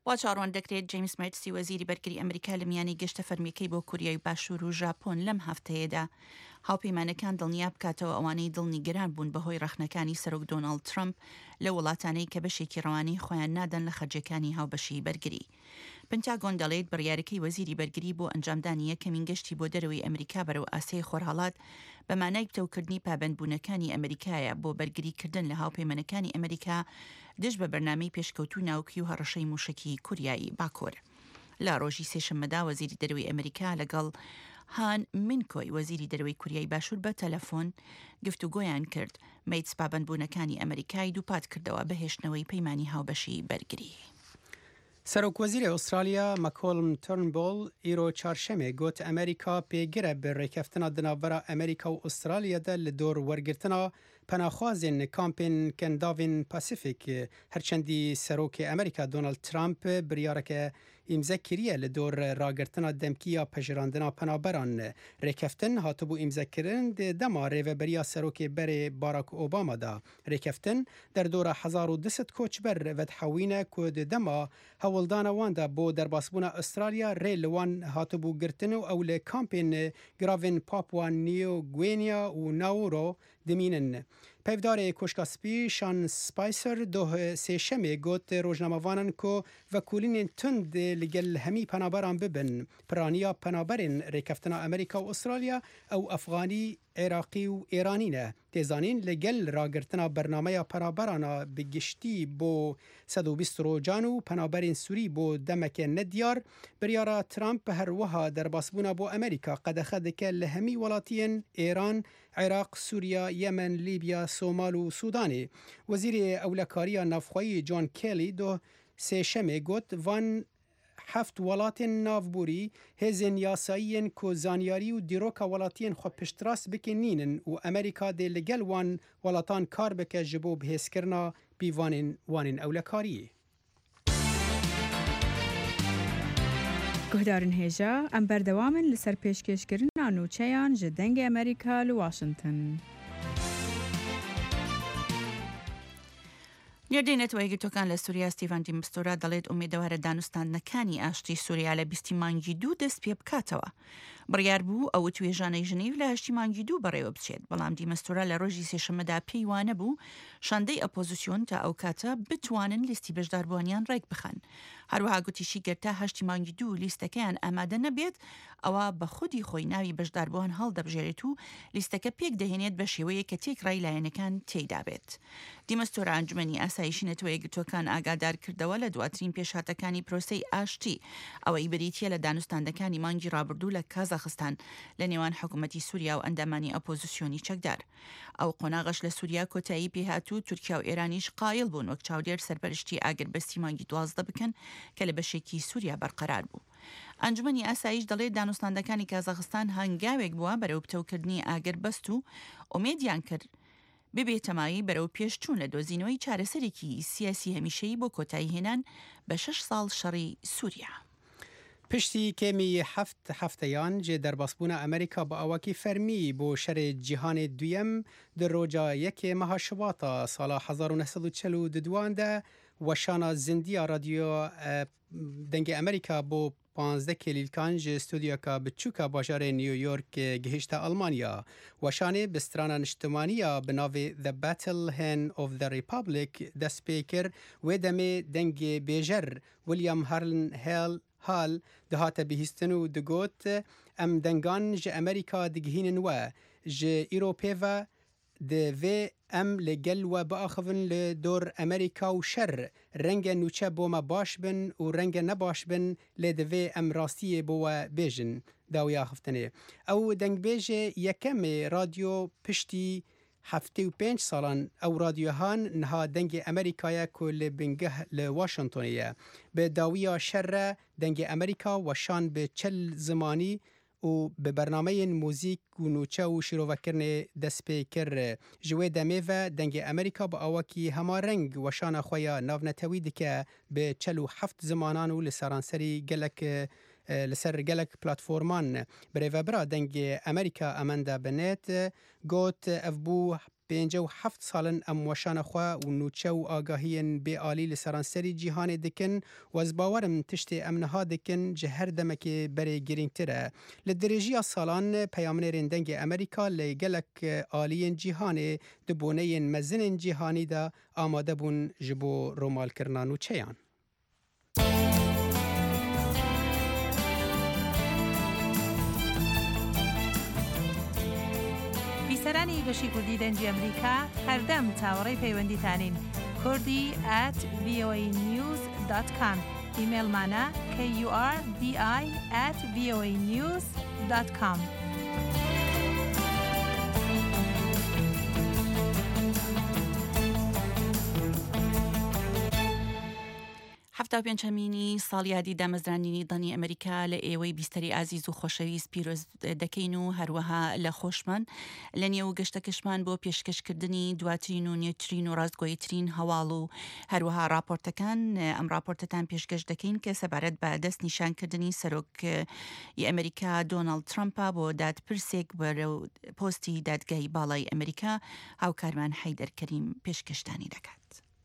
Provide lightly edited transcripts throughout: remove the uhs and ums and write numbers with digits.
وا چاڕوان دەکرێت جیمس مەرسی وەزیری بەرگری ئەمریکا لە میانی گەشتە فەرمیەکەی بۆ کوریای باشوور و ژاپۆن لەم هەفتەیەدا هاوپەیمانەکان دڵنیا بکاتەوە ئەوانەی دڵنیگران بوون بەهۆی ڕەخنەکانی سەرۆک دۆناڵد ترامپ لە وڵاتانەی کە بەشێکی ڕەوانەی خۆیان نادەن لە خەرجەکانی هاوبەشی بەرگری. پنتاگۆن دەڵێت بڕیارەکەی وەزیری بەرگری بۆ ئەنجامدانی یەکەمین گەشتی بۆ دەرەوەی ئەمریکا بەرەو ئاسیای خۆرهەڵات بە مانای پتەوکردنی پابەندبوونەکانی ئەمریکایە بۆ بەرگریکردن لە هاوپەیمانەکانی ئەمریکا دژ بە بەرنامەی پێشکەوتوو ناوکی و هەڕەشەی موشکی کوریایی باکوور. لە ڕۆژی سێشەممەدا وەزیری دەرەوەی ئەمریکا لەگەڵ هان مینکۆی وەزیری دەرەوەی کوریای باشوور بە تەلەفۆن گفتوگۆیان کرد مەیت پابەندبوونەکانی ئەمریکای دووپات کردەوە بەهێشتنەوەی پەیمانی هاوبەشی بەرگری. سەرۆکوەزیری ئوسترالیا مەکۆلم ترنبۆڵ ئیرۆ چارشەمێ گوت ئەمریکا پێگرە بە ڕێکەفتنە دنابەرە ئەمریکا و ئوسترالیادا لە دۆر وەرگرتنە پەناخوازین کامپین کەنداڤین پاسیفیک هەرچەندی سەرۆکی ئەمریکا دۆناڵد ترامپ بریارەکە ئیمزە کریە لە دۆر ڕاگرتنە دەمکیە پەژراندنا پەنابەران ڕێکەفتن هاتبوو ئیمزەکردن دەما ڕێڤەبەریە سەرۆکی بەرێ باراک ئۆبامادا ڕێکەفتن دەردۆرە 1200 کۆچبەر ڤەدحەوینە کو دەما هەوڵدانە واندا بۆ دەرباسبوونە ئوسترالیا ڕێ لەوان هاتبوو گرتن و ئەو لە کامپین گراڤین پاپوا نیو گوێنیا و ناورۆ دمینن. پەیودارێ کۆشکاسپی شان سپایسەر دۆه سێشەمێ گوت ڕۆژنامەوانن کۆ ڤەکولینên تند لەگەل هەمی پەنابەران ببن پرانیا پەنابەرên ڕێکەفتنە ئەمریکا و ئوسترالیا ئەو ئەفغانی عێراقی و ئێرانینە تێزانین لەگەل ڕاگرتنە بەرنامەیە پەنابەرانە بگشتی بۆ 120 ڕۆژان و پەنابەرên سووری بۆ دەمەکە نەدیار بریارە ترامپ هەروەها دەرباسبوونە بۆ ئەمریکا قەدەخە دەکە لە هەمی وڵاتیان ئێران عێراق سووریا یەمەن لیبیا سۆمال و سوودانێ. وەزیری ئەولەکاریە ناوخۆیی جۆن کێلی دۆ سێشەمێ گوت وان هەفت وڵاتên ناوبووری هێزên یاساییên ku زانیاری و dîroka welatiyên xwe piştras bikênînin û Amerîka dê li gel wan welatan kar bike ji bo bihêzkirina pîvanên wanên ewlekariyê. Guhdarên hêja em berdewamin li ser pêşkêşkirina nûçeyan ji dengê Amerîka li Washington. نێردەینەتەوە یەکگرتوەکان لە سووریا ستیڤان دیمستۆرا دەڵێت ئومێدەوارە دانوستاندنەکانی ئاشتی سووریا لە 20 مانگی 2 دەست پێ بکاتەوە. بڕیار بوو ئەوە توێژانەی ژنیو لە 8 مانگی 2 بەڕێوە بچێت بەڵام دیمەستۆرا لە ڕۆژی سێشەممەدا پێی وانە بوو شاندەی ئەپۆزیسیۆن تا ئەو کاتە بتوانن لیستی بەشداربوونیان ڕێک بخەن. هەروەها گوتیشی گەرتا 8 مانگی 2 لیستەکەیان ئامادە نەبێت ئەوە بە خودی خۆی ناوی بەشداربووان هەڵدەبژێرێت و لیستەکە پێک دەهێنێت بە شێوەیە کە تێکڕای لایەنەکان تێیدا بێت. دیمەستۆرا ئەنجومەنی ئاسایشی نەتەوە یەکگرتوەکان ئاگادار کردەوە لە دواترین پێشاتەکانی پرۆسەی ئاشتی ئەوەی بریتیە لە دانوستاندەکانی مانگی ڕابردوو لە کازاخستان لە نێوان حکوومەتی سووریا و ئەندامانی ئەپۆزیسیۆنی چەکدار. ئەو قۆناغەش لە سووریا کۆتایی پێهاتوو تورکیا و ئێرانیش قایل بوون وەک چاودێر سەرپەرشتی ئاگربەستی مانگی 12 بکەن کە لە بەشێکی سووریا بەرقەرار بوو. ئەنجومەنی ئاسایش دەڵێت دانوستاندەکانی کازاخستان هەنگاوێک بووە بەرەو پتەوکردنی ئاگربەست و ئومێدیان کرد ببێتەمایی بەرەو پێشچوون لە دۆزینەوەی چارەسەرێکی سیاسی هەمیشەیی بۆ کۆتایی هێنان بە 6 ساڵ شەڕی سووریا. پشتی کێمی هەفتەیان جێ دەرباسبوونە ئەمریکا بە ئەوەکی فەرمی بۆ شەرێ جیهانی دویەم دڕۆژە یەکێ مەها شواتە ساڵە 1942 وەشانە زیندیە رادیۆ دەنگی ئەمریکا بۆ 15 کلیلکان ji stûdyoka biçûka bajarê New York gihîşte Almanya. Weşanê bi strana niştimaniya bi navê The Battle Hen of the Republic dest pê kir wê demê dengê bêjer William Hall dihate bihîstin û digot em dengan ji Amerîka digihînin we ji Îropê ve di vê em li gel we biaxivin li dor Amerîka û şer renge nûçe bo me baş bin û renge nebaş bin lê divê em rastiyê bo we bêjin dawiya xiftinê. Ew dengbêjê yekemê radyo piştî 75 salan ew radyohan niha dengê Amerîkaya ku li bingeh li Washingtonê ye. Bi dawiya şer re dengê Amerîka weşan bi çil zimanî û bi bernameyên mûzîk û nûçe û şîrovekirinê dest pê kir. Ji wê demê ve dengê Amerîka bi awakî hemareng weşana xwe ya navnetewî dike bi çel û heft zimanan û li seranserî gelek li ser gelek platforman. Birêvebira dengê Amerîka Amanda Bennett got ev bû 57 ساڵن ئەم وەشانەخوا و نوچە و ئاگاهیên بێعالی li seranserî cîhanê dikin و ez bawerim tiştê em niha dikin ji her demekê berê girîngtir e. Li dirêjiya salan peyamnêrên dengê Amerîka lê gelek aliyên cîhanê di boneyên mezinên cîhanî de amade bûn ji bo romalkirina nûçeyan. بیسەرانی گەشتی کوردی دەنگی ئەمریکا هەردەم چاوەڕێی پەیوەندیتانین kurdi@voanews.com ئیمێلمانە kurdi@voanews.com. هەفتا پێنجەمینی ساڵ یادی دامەزرانینی دەنگی ئەمریکا لە ئێوەی بیستەری ئازیز و خۆشەویست پیرۆز دەکەین و هەروەها لە خۆشمان لە نێو گەشتەکەشمان بۆ پێشکەشکردنی دواترین و نوێترین و ڕاستگۆیترین هەواڵ و هەروەها راپۆرتەکان ئەم راپۆرتەتان پێشکەش دەکەین کە سەبارەت بە دەست نیشانکردنی سەرۆکی ئەمریکا دۆناڵد ترامپە بۆ دادپرسێک بەرەو پۆستی دادگای باڵای ئەمریکا هاوکارمان حەیدەر کەریم پێشکەشتانی دەکات.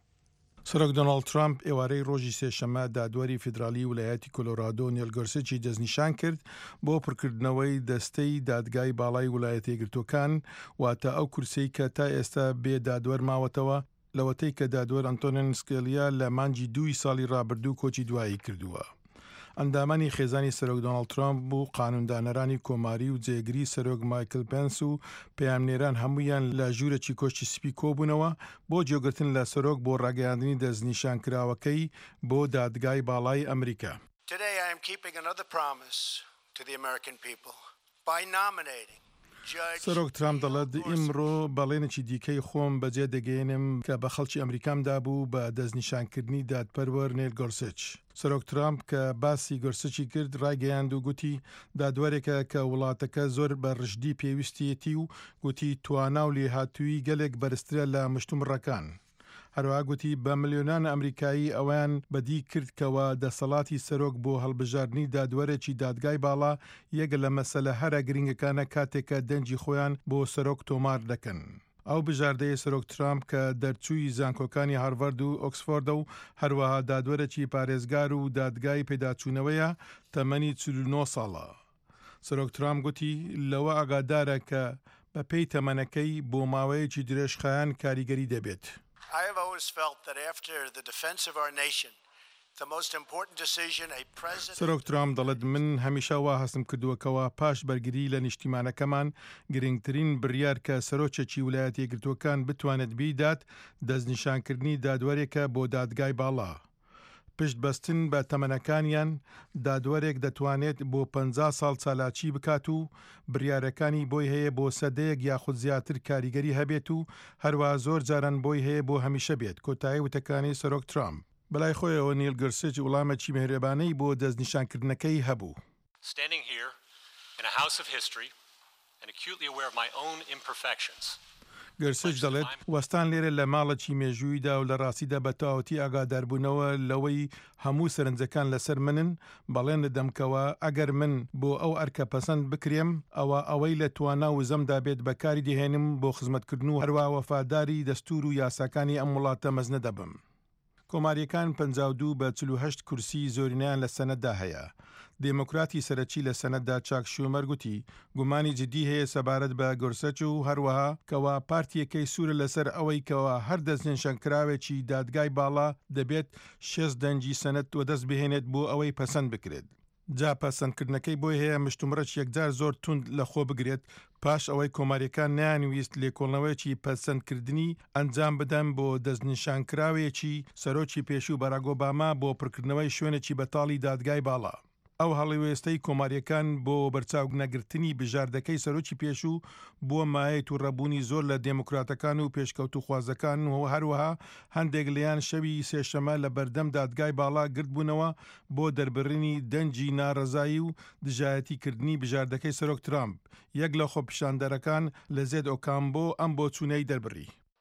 سەرۆک دۆناڵد ترامپ ئێوارەی ڕۆژی سێشەمە دادوەری فیدرالی ویلایەتی کۆلۆرادۆ نیل گۆرسچی دەستنیشان کرد بۆ پڕکردنەوەی دەستەی دادگای باڵای ویلایەتە یەکگرتووەکان واتە ئەو کورسەی کە تا ئێستا بێ دادوەر ماوەتەوە لەوەتەی کە دادوەر ئەنتۆنیۆ سکالیا لە مانگی 2 ساڵی ڕابردوو کۆچی دوایی کردووە. ئەندامانی خێزانی سەرۆک دۆناڵد ترامپ و قانوندانەرانی کۆماری و جێگری سەرۆک مایکل پێنس و پەیامنێران هەمویان لە ژوورێکی کۆشتی سپی کۆبوونەوە بۆ جێگرتن لە سەرۆک بۆ ڕاگەیاندنی دەستنیشانکراوەکەی بۆ دادگای باڵای ئەمریکا. Today I am keeping another promise to the American people by nominating سەرۆک ترامپ دەڵێت ئیمڕۆ بەڵێنێکی دیکەی خۆم بەجێ دەگەێنم کە بە خەڵکی ئەمریکامدا بوو بە دەستنیشانکردنی دادپەروەر نیل گۆرسچ. سەرۆک ترامپ کە باسی گۆرسچی کرد ڕایگەیاند و گوتی دادوەرێکە کە وڵاتەکە زۆر بە ڕژدی پێویستیەتی و گوتی توانا و لێهاتووی گەلێک بەرزترە لە مشتومڕەکان. هەروەها گوتی بە ملیۆنان ئەمریکایی ئەویان بەدی کردکەوە دەسەڵاتی سەرۆک بۆ هەڵبژاردننی دادوەرێکی دادگای باڵا یەک لە مەسەلە هەرە گرنگەکانە کاتێکە دەنجی خۆیان بۆ سەرۆک تۆمار دەکەن. ئەو بژاردەیە سەرۆک ترامپ کە دەرچووی زانکۆکانی هارڤارد و ئۆکسفۆردە و هەروەها دادوەرێکی پارێزگار و دادگای پێداچوونەوەیە تەمەنی 49 ساڵە. سەرۆک ترامپ گوتی لەوە ئاگادارە کە بە پێی تەمەنەکەی بۆ ماوەیەکی درێژخایان کاریگەری دەبێت. I have always felt that after the defense of our nation, the most important decision a president سەرۆک ترامپ دەڵێت من هەمیشە وا هەستم کردووەکەوە پاش بەرگری لە نیشتیمانەکەمان گرنگترین بڕیار کە سەرۆکێکی ویلایەتە یەکگرتووەکان بتوانێت بیدات دەستنیشانکردنی دادوەرێکە بۆ دادگای باڵا. پشت بەستن بە تەمەنەکانیان دادوەرێک دەتوانێت بۆ 50 ساڵ چالاکی بکات و بڕیارەکانی بۆی هەیە بۆ سەدەیەک یاخود زیاتر کاریگەری هەبێت و هەروە زۆر جاران بۆی هەیە بۆ هەمیشە بێت. کۆتایی وتەکانی سەرۆک ترامپ بەلای خۆیەوە نیل گۆرسچ وڵامێکی مهرێبانەی بۆ دەستنیشانکردنەکەی هەبوو. Standing here in a house of history and acutely aware of my own imperfections. گۆرسچ دەڵێت وەستان لێرە لە ماڵێکی مێژوویدا و لە ڕاستیدا بە تەواوەتی ئاگاداربوونەوە لەوەی هەموو سەرنجەکان لەسەر منن بەڵێن دەدەمکەوە ئەگەر من بۆ ئەو ئەرکە پەسەند بکرێم ئەوەی لە توانا و زەمدا بێت بەکاری دەهێنم بۆ خزمەتکردن و هەروە وەفاداری دەستور و یاساکانی ئەم وڵاتە مەزنە دەبم. کۆماریەکان 52 بە 48 کورسی زۆرینیان لە سەنەتدا هەیە. دموکراتی سەرەکی لە سەنەتدا چاک شومەر گوتی گومانی جدی هەیە سەبارەت بە گۆرسچ و هەروەها کەوا پارتیەکەی سوورە لەسەر ئەوەی کەوا هەر دەستنیشانکراوێکی دادگای باڵا دەبێت 6 دەنجی سەنەت وەدەست بهێنێت بۆ ئەوەی پەسەند بکرێت. جا پەسەندکردنەکەی بۆی هەیە مشتومڕەش یەکجار زۆر تند لە خۆ بگرێت پاش ئەوەی کۆماریەکان نیانویست لێکۆڵنەوەیەکی پەسەندکردنی ئەنجام بدەن بۆ دەستنیشانکراوێکی سەرۆکی پێشوو باراک ئۆباما بۆ پڕکردنەوەی شوێنێکی بەتاڵی دادگای باڵا. ئەو هەڵیوێستەی کۆماریەکان بۆ بەرچاو نەگرتنی بژاردەکەی سەرۆکی پێشوو بووە مایەت و ڕەبوونی زۆر لە دموکراتەکان و پێشکەوت و خوازەکان و هەروەها هەندێک لیان شەوی سێشەمە لە بەردەم دادگای باڵا گرت بوونەوە بۆ دەربڕینی دەنجی ناڕەزایی و دژایەتیکردنی بژاردەکەی سەرۆک ترامپ. یەک لە خۆپیشاندەرەکان لە زێد ئۆکامبۆ ئەم بۆ چوونەی دەربڕی.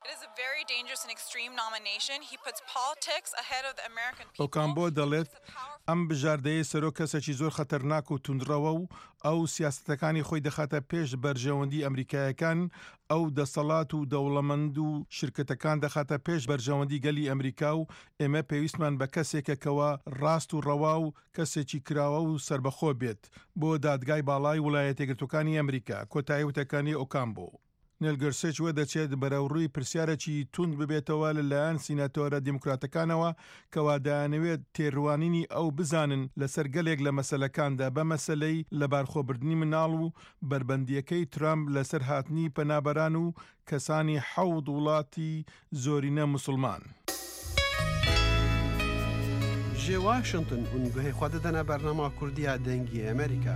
ئۆکامبۆ دەڵێت ئەم بژاردەیە سەرۆک کەسێکی زۆر خەتەرناک و توندڕەوە و ئەو سیاسەتەکانی خۆی دەخاتە پێش بەرژەوەندی ئەمریکایەکان ئەو دەسەڵات و دەوڵەمەند و شرکتەکان دەخاتە پێش بەرژەوەندی گەلی ئەمریکا و ئێمە پێویستمان بە کەسێکەکەوە ڕاست و ڕەوا و کەسێکی کراوە و سربەخۆ بێت بۆ دادگای باڵای ویلایەتە یەکگرتووەکانی ئەمریکا. کۆتایی وتەکانی ئۆکامبۆ نێلگەرسێک وە دەچێت بەرەوڕووی پرسیارێکی تونند ببێتەوە لەلایەن سیناتۆرە دیموکراتەکانەوە کەوا دەیانەوێت تێڕوانینی ئەو بزانن لەسەر گەلێک لە مەسەلەکاندا بە مەسەلەی لەبارخۆبردنی مناڵ و بربەندیەکەی ترامپ لەسەر هاتنی پەنابەران و کەسانی حەوت وڵاتی زۆرینە موسڵمان. ژێ واشنگتن هون گوهی خوا دەدەنە بەرنامە کوردیا دەنگی ئەمریکا.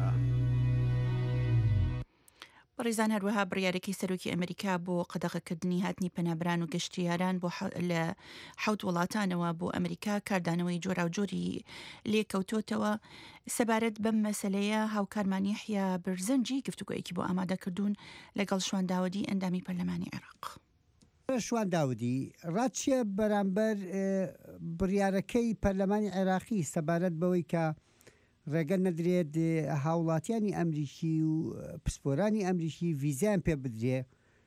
بەڕێزان هەروەها بڕیارێکی سەرۆکی ئەمریکا بۆ قەدەغەکردنی هاتنی پەنابران و گەشتیاران بۆ لە حەوت وڵاتانەوە بۆ ئەمریکا کاردانەوەی جۆراوجۆری لێکەوتۆتەوە. سەبارەت بەم مەسەلەیە هاوکارمان یەحیا برزەنجی گفتوگۆیەکی بۆ ئامادەکردوون لەگەڵ شوان داودی ئەندامی پەرلەمانی عێراق. شوان داودی ڕاتچیە بەرامبەر بڕیارەکەی پەرلەمانی عێراقی سەبارەت بەوەی کە ڕێگە نەدرێت هاوڵاتیانی ئەمریکی و پسپۆرانی ئەمریکی ڤیزیان پێ بدرێ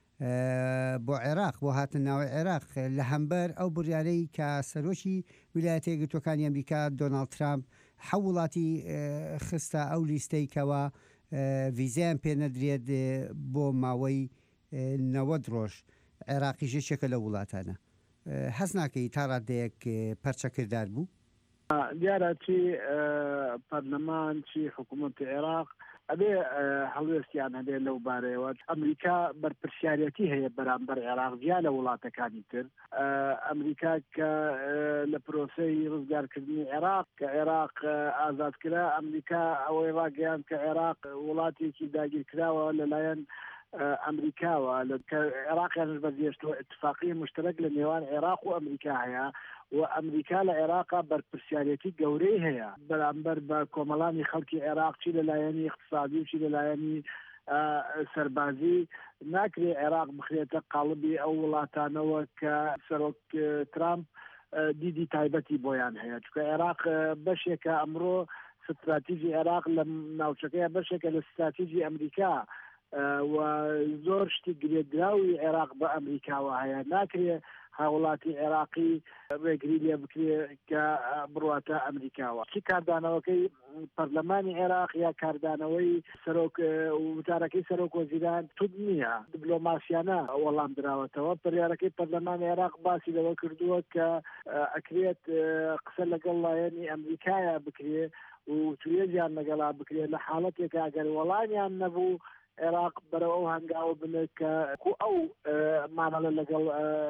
بۆ عێراق بۆ هاتن ناوی عێراق لە هەمبەر ئەو بڕیارەی کە سەرۆکی ویلایەتە یەکگرتووەکانی ئەمریکا دۆناڵد ترامپ وڵاتی خستە ئەو لیستەی کەوە ڤیزیان پێ نەدرێت بۆ ماوەی 90 ڕۆژ. عێراقی ژێچێکە لە وڵاتانە هەز ناکەی تا ڕادەیەک پەرچەکردار بوو. دیارە چی پەرلەمان چی حکوومەتی عێراق ئەبێ هەڵوێستیان هەبێ لەو بارەیەوە. ئەمریکا بەرپرسیارەتی هەیە بەرامبەر عێراق جیا لە وڵاتەکانی تر. ئەمریکا کە لە پرۆسەی ڕزگارکردنی عێراق کە عێراق ئازادکرا ئەمریکا ئەوەی ڕاگەیان کە عێراق وڵاتێکی داگیرکراوە لەلایەن ئەمریکاوە کە عێراقیانش بەردێشتەوە اتفاقی مشترک لە نێوان عێراق و ئەمریکا هەیە و ئەمریکا لە عێراقا بەرپرسیارەتی گەورەی هەیە بەرامبەر بە کۆمەڵانی خەڵکی عێراق چی لەلایەنی اقتصادی و چی لەلایەنی سەربازی. ناکرێ عێراق بخرێتە قاڵبی ئەو وڵاتانەوە کە سەرۆک ترامپ دیدی تایبەتی بۆیان هەیە چونکە عێراق بەشێکە ئەمڕۆ استراتیژی عێراق لە ناوچەکەیە بەشێکە لە استراتیژی ئەمریکا و زۆر شتی گرێدراوی عێراق بە ئەمریکاوە هەیە. ناکرێ هاوڵاتی عێراقی ڕێگری لێ بکرێ کە بڕواتە ئەمریکاوە. چی کاردانەوەکەی پەرلەمانی عێراق یا کاردانەوەی سەرۆک وتارەکەی سەرۆک وەزیران تود نییە دیبلۆماسیانە وەڵام دراوەتەوە. پڕیارەکەی پەرلەمانی عێراق باسی لەوە کردووە کە ئەکرێت قسە لەگەڵ لایەنی ئەمریکایە بکرێ و توێژیان لەگەڵا بکرێ لە حاڵەتێکە ئەگەر وەڵامیان نەبوو عێراق بەرەو ئەو هەنگاوە بنێت کە ئەو مامەڵە لەگەڵ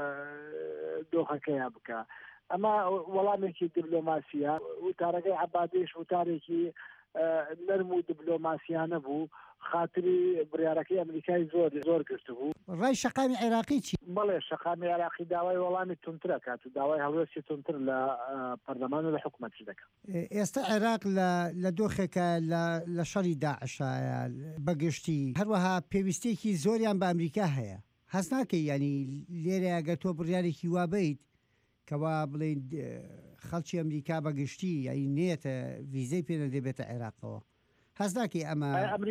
دۆخەکەیان بکە. ئەمە وەڵامێکی دیبلۆماسیە. وتارەکەی عەبادیش وتارێکی نەرم و دیبلۆماسیانە بوو. خاتری بڕیارەکەی ئەمریکای زۆر گرت بوو. ڕای شەقامی عێراقی چی؟ بەڵێ شەقامی عێراقی داوای وەڵامی تونترە کات و داوای هەڵوێستی تونتر لە پەرلەمان و لە حکوومەتش دەکات. ئێستا عێراق لە دۆخێکە لە شەڕی داعشایە بەگشتی هەروەها پێویستێکی زۆریان بە ئەمریکا هەیە. هەست ناکەی ینی لێرە ئەگەر تۆ بڕیارێکی وابیت کەوا بڵێن خەڵکی ئەمریکا بەگشتی یعنی نێتە ڤیزەی پێ نەدەبێتە عێراقەوە. هەستاکی ئەمە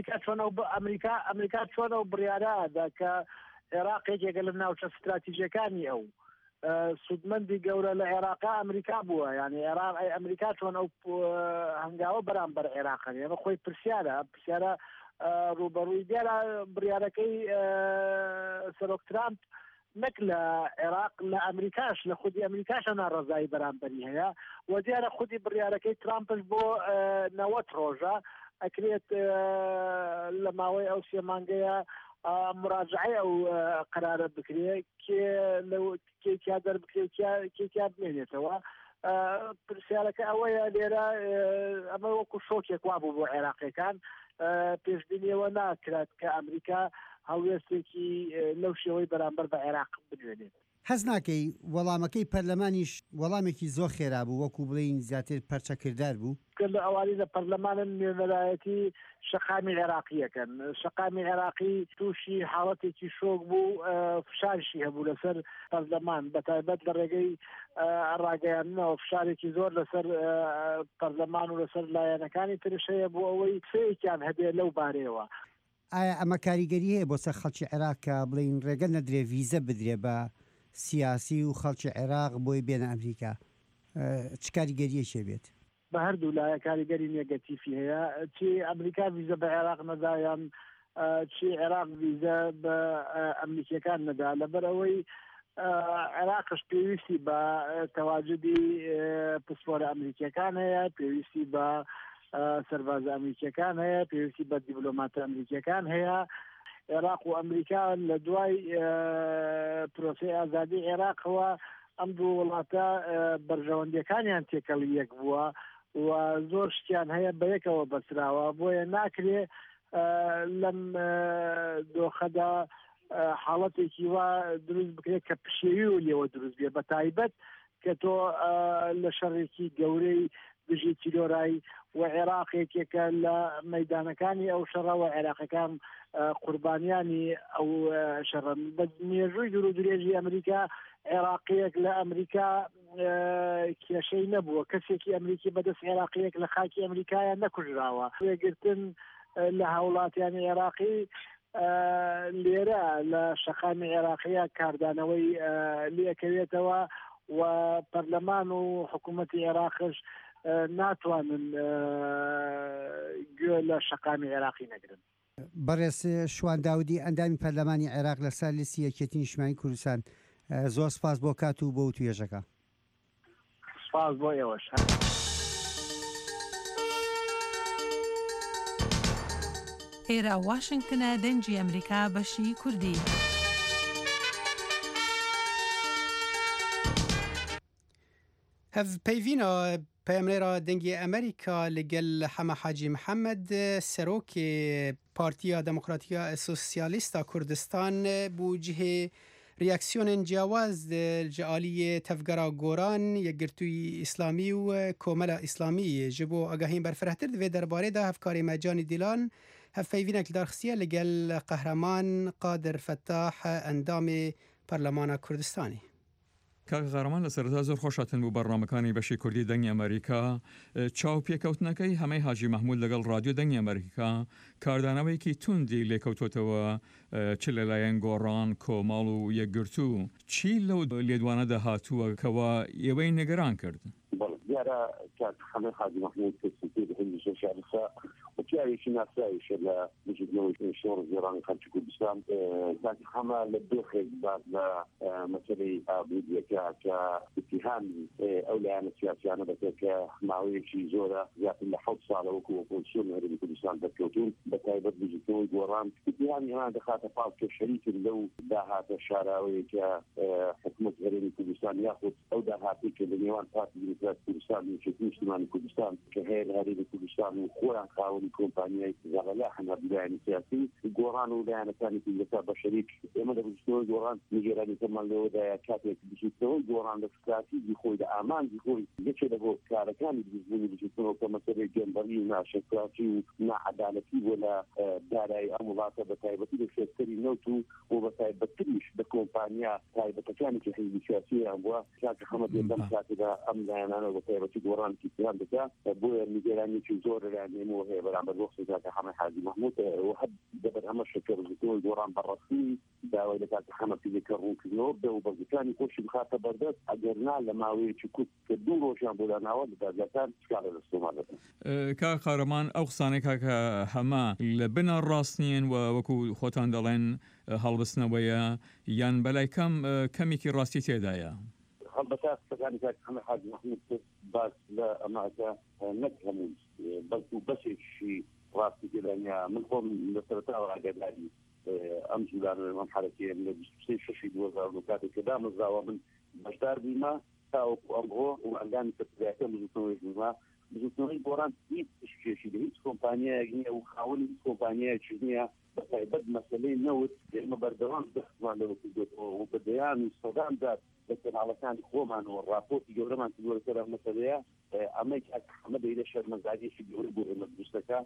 ئەمریکا چۆنە و بڕیارەدا کە عێراق یەکێکە لە ناوچە استراتیژیەکانی ئەو سودمەندی گەورە لە عێراقا ئەمریکا بووە. یعنی ئەمریکا چۆن ئەو هەنگاوە بەرامبەر عێراقەنی ئەمە خۆی پرسیارە ڕوبەڕووی دیارە بڕیارەکەی سەرۆک ترامپ نەک لە عێراق لە ئەمریکاش لە خودی ئەمریکاشە ناڕەزایی بەرامبەری هەیە و دیارە خودی بڕیارەکەی ترامپش بۆ 90 ڕۆژە ئەکرێت لە ماوەی ئەو 3 مانگەیە مراجعه ئەو قرارە بکرێ کێکیا دەربکرێ کێکیا بمێنێتەوە. پرسیارەکە ئەوەیە لێرە ئەمە وەکو شۆکێک وابوو بۆ عێراقیەکان پێشبینیەوە ناکرات کە ئەمریکا هەڵوێستێکی لەو شێوەی بەرامبەر بە عێراق بدوێنێت. هەز ناکەی وەڵامەکەی پەرلەمانیش وەڵامێکی زۆر خێرا بوو وەکو بڵین زیاتر پەرچەکردار بوو لە ئەوانی لە پەرلەمانن نوێنەرایەتی شەقامی عێراقیەکەن شەقامی عێراقی تووشی حاڵەتێکی شۆک بوو فشارشی هەبوو لەسەر پەرلەمان بەتایبەت لە ڕێگەی ڕاگەیاندنەوە فشارێکی زۆر لەسەر پەرلەمان و لەسەر لایەنەکانی ترشەیە بۆ ئەوەی سەیەکیان هەبێ لەو بارەیەوە. ئایا ئەمە کاریگەری هەیە بۆ سەر خەڵکی عێراق کە بڵین ڕێگە نەدرێ ڤیزە بدرێ بە سیاسی و خەڵکی عێراق بۆی بێنە ئەمریکا چ کاریگەریەکێ بێت؟ بە هەردوو لایە کاریگەری نێگەتیفی هەیە چی ئەمریکا ڤیزە بە عێراق نەدایان چی عێراق ڤیزە بە ئەمریکیەکان نەدا لەبەرەوەی عێراقش پێویستی بە تەواجدی پسپۆرە ئەمریکیەکان هەیە پێویستی بە سەربازە ئەمریکیەکان هەیە پێویستی بە دیبلۆماتە ئەمریکیەکان هەیە عێراق و ئەمریکا لە دوای پرۆسی ئازادی عێراقەوە ئەم دوو وڵاتە بەرژەوەندیەکانیان تێکەڵی یەک بووە و زۆر شتیان هەیە بە یەکەوە بەسراوە بۆیە ناکرێ لەم دۆخەدا حاڵەتێکی وا دروست بکرێت کە پشێوی و لێوە دروست بێ بە تایبەت کە تۆ لە شەڕێکی گەورەی دژی تیرۆرایی و عێراقێکێکە لە مەیدانەکانی ئەو شەڕەوە عێراقەکان قوربانیانی ئەو شەڕن بە مێژووی دوور و درێژی ئەمریکا عێراقیەک لە ئەمریکا کێشەی نەبووە کەسێکی ئەمریکی بەدەست عێراقیەک لە خاکی ئەمریکایە نەکوژراوە وێگرتن لە هاوڵاتیانی عێراقی لێرە لە شەقامی عێراقیە کاردانەوەی لێکەوێتەوە و پەرلەمان و حکوومەتی عێراقش ناتوانن گوێ لە شەقامی عێراقی نەگرن. بەڕێز شوان داودی ئەندامی پەرلەمانی عێراق لەسەر لیستی یەکێتی نیشتیمانی کوردستان زۆر سپاس بۆ کات و بۆ توێژەکە. سپاس بۆ ئێوەش. ئێرە واشنگتنە دەنگی ئەمریکا بەشی کوردی. هەڤپەیڤینە پەیامنێرا دەنگی ئەمریکا لەگەل حەمە حاجی محەممەد سەرۆکی پارتیا دەموکراتیە سۆسیالیستا کوردستان بوو جهێ ریاکسیۆنên ciyawaz ji aliyê tevgera goran yekgirtûyî îslamî û komela îslamî ji bo agahîn berfirehtir divê derbarê de hevkarê me Canî Dîlan hevpeyvînek darxistiye li gel qehreman Qadir Fettah endamê Parlemana Kurdistanê. کاک غەڕەمان لە سەرەتا زۆر خۆشاتن بوو بەڕنامەکانی بەشی کوردی دەنگی ئەمریکا چاوپێکەوتنەکەی هەمەی حاجی مەحموود لەگەڵ رادیۆ دەنگی ئەمریکا کاردانەوەیەکی توندی لێکەوتوتەوە چ لەلایەن گۆڕان کۆماڵ و یەکگرتوو چی لەو لێدوانەدا هاتووە کەوا ئێوەی نەگەران کرد؟ دیارە کاک هەمەی حاجی مەحموود کەسێکی هەندی شێشارسا وتیاوێکی ناساییشە لە بژێتنەوەی شۆڕ گێڕانی خەڵکی کوردستان کاک هەمە لە دۆخێک بات لە مەسەلەی ئابوودیەکە کە اتهامی ئەو لایەنە سیاسیانە بەکە کە ماوەیەکی زۆرە زیاتر لە 7 ساڵە وەکو ئۆپۆزیسیۆن هەرێمی کوردستان دەرکەوتون بەتایبەت بژێتنەوەی گۆڕان اتهامی هەمان دەخاتە پاڵ کە شەریکن لەو داهاتە شاراوەیە کە حکومەت هەرێمی کوردستان یاخود ئەو داهاتی کە لە نێوان پارتی دیموکراتی کوردستان و یەکێتی نیشتیمانی کوردستان کە هەیە لە هەرێمی کوردستان و خۆیان خاوەنی کۆمپانیای زاغەلا هەنابلایانی سیاسی گۆڕان و لایەنەکانی کوردستان بە شەریک ئێمە لە بژێتنەوەی گۆڕان نیگەرانیەکەمان لەوەدایە کاتێک بژێتنەوەی گۆڕان لە استراتیژی خۆی لە ئامانجی خۆی یەکێ لە بۆ کارەکانی دروستبوونی بژێتنەوە کە مەسەلەی گەنبەری و ناشەکراتی و ناعەدالەتی بۆ لە دارایی ئەم وڵاتە بە تایبەتی لە شێستەری نەوت و بە تایبەتریش بە کۆمپانیا تایبەتەکانی کە حیزبی سیاسییان بووە کاکە هەمە دێدەم کاتێدا ئەم لایەنانە بە تایبەتی گۆڕانێکی پیان دەکات بۆیە نیگەرانیەکی زۆر لایەنێمەوە هەیە بەرامبەر وەختی کاکە هەمە حاجی مەحموود و هەب دەبەر هەمە شەکە بژێتنەوەی گۆڕان بەڕەسمی داوای لە کاکە هەمە پیلەکە ڕوونکردنەوە بدە و بەرزەکانی خۆشی بخاتە بەردەست ئەگەرنا لە ماوەیەکی کوت کە 2 ڕۆژیان بۆ لاناوە لە دادگاکان چکارە دەستۆمان دەکەن. کاک قەهرەمان ئەو قسانەی کاکە هەمە لە بنە ڕاست نیین و وەکو خۆتان دەڵێن هەڵبستنەوەیە یان بەلای کەمێکی ڕاستی تێدایە؟ هەڵبەتە قسەکانی کاک هەمە حاجی مەحموود باس لە ئەماکە نەک هەموو بەڵکو بەشێکی ڕاستی تێدانیا من خۆم لە سەرەتاوە ئاگاداری ئەم جولانە ئەم حالەتیە لە 26 2009 کاتێک کە دامەزراوە من بەشدار بوویمە تاوەکو ئەمڕۆ و ئەندامی سەرکردایەکە بژێتنەوەی بوویمە بزوتنەوەی گۆڕان هیچ پشکێشی لە هیچ کۆمپانیایەک نییە و خاوەنی هیچ کۆمپانیایەکی نییە بەتایبەت مەسەلەی نەوت ئێمە بەردەوام دەستمان لەوە کردوێتەوە و بە دەیان و سەدامدات لە کەناڵەکانی خۆمانەوە ڕاپۆرتی گەورەمان کردووە لەسەر ئەم مەسەلەیە ئەمەی ئەحمەد لە شەرمەزاریەکی گەورە بۆ ئێمە دروستەکە.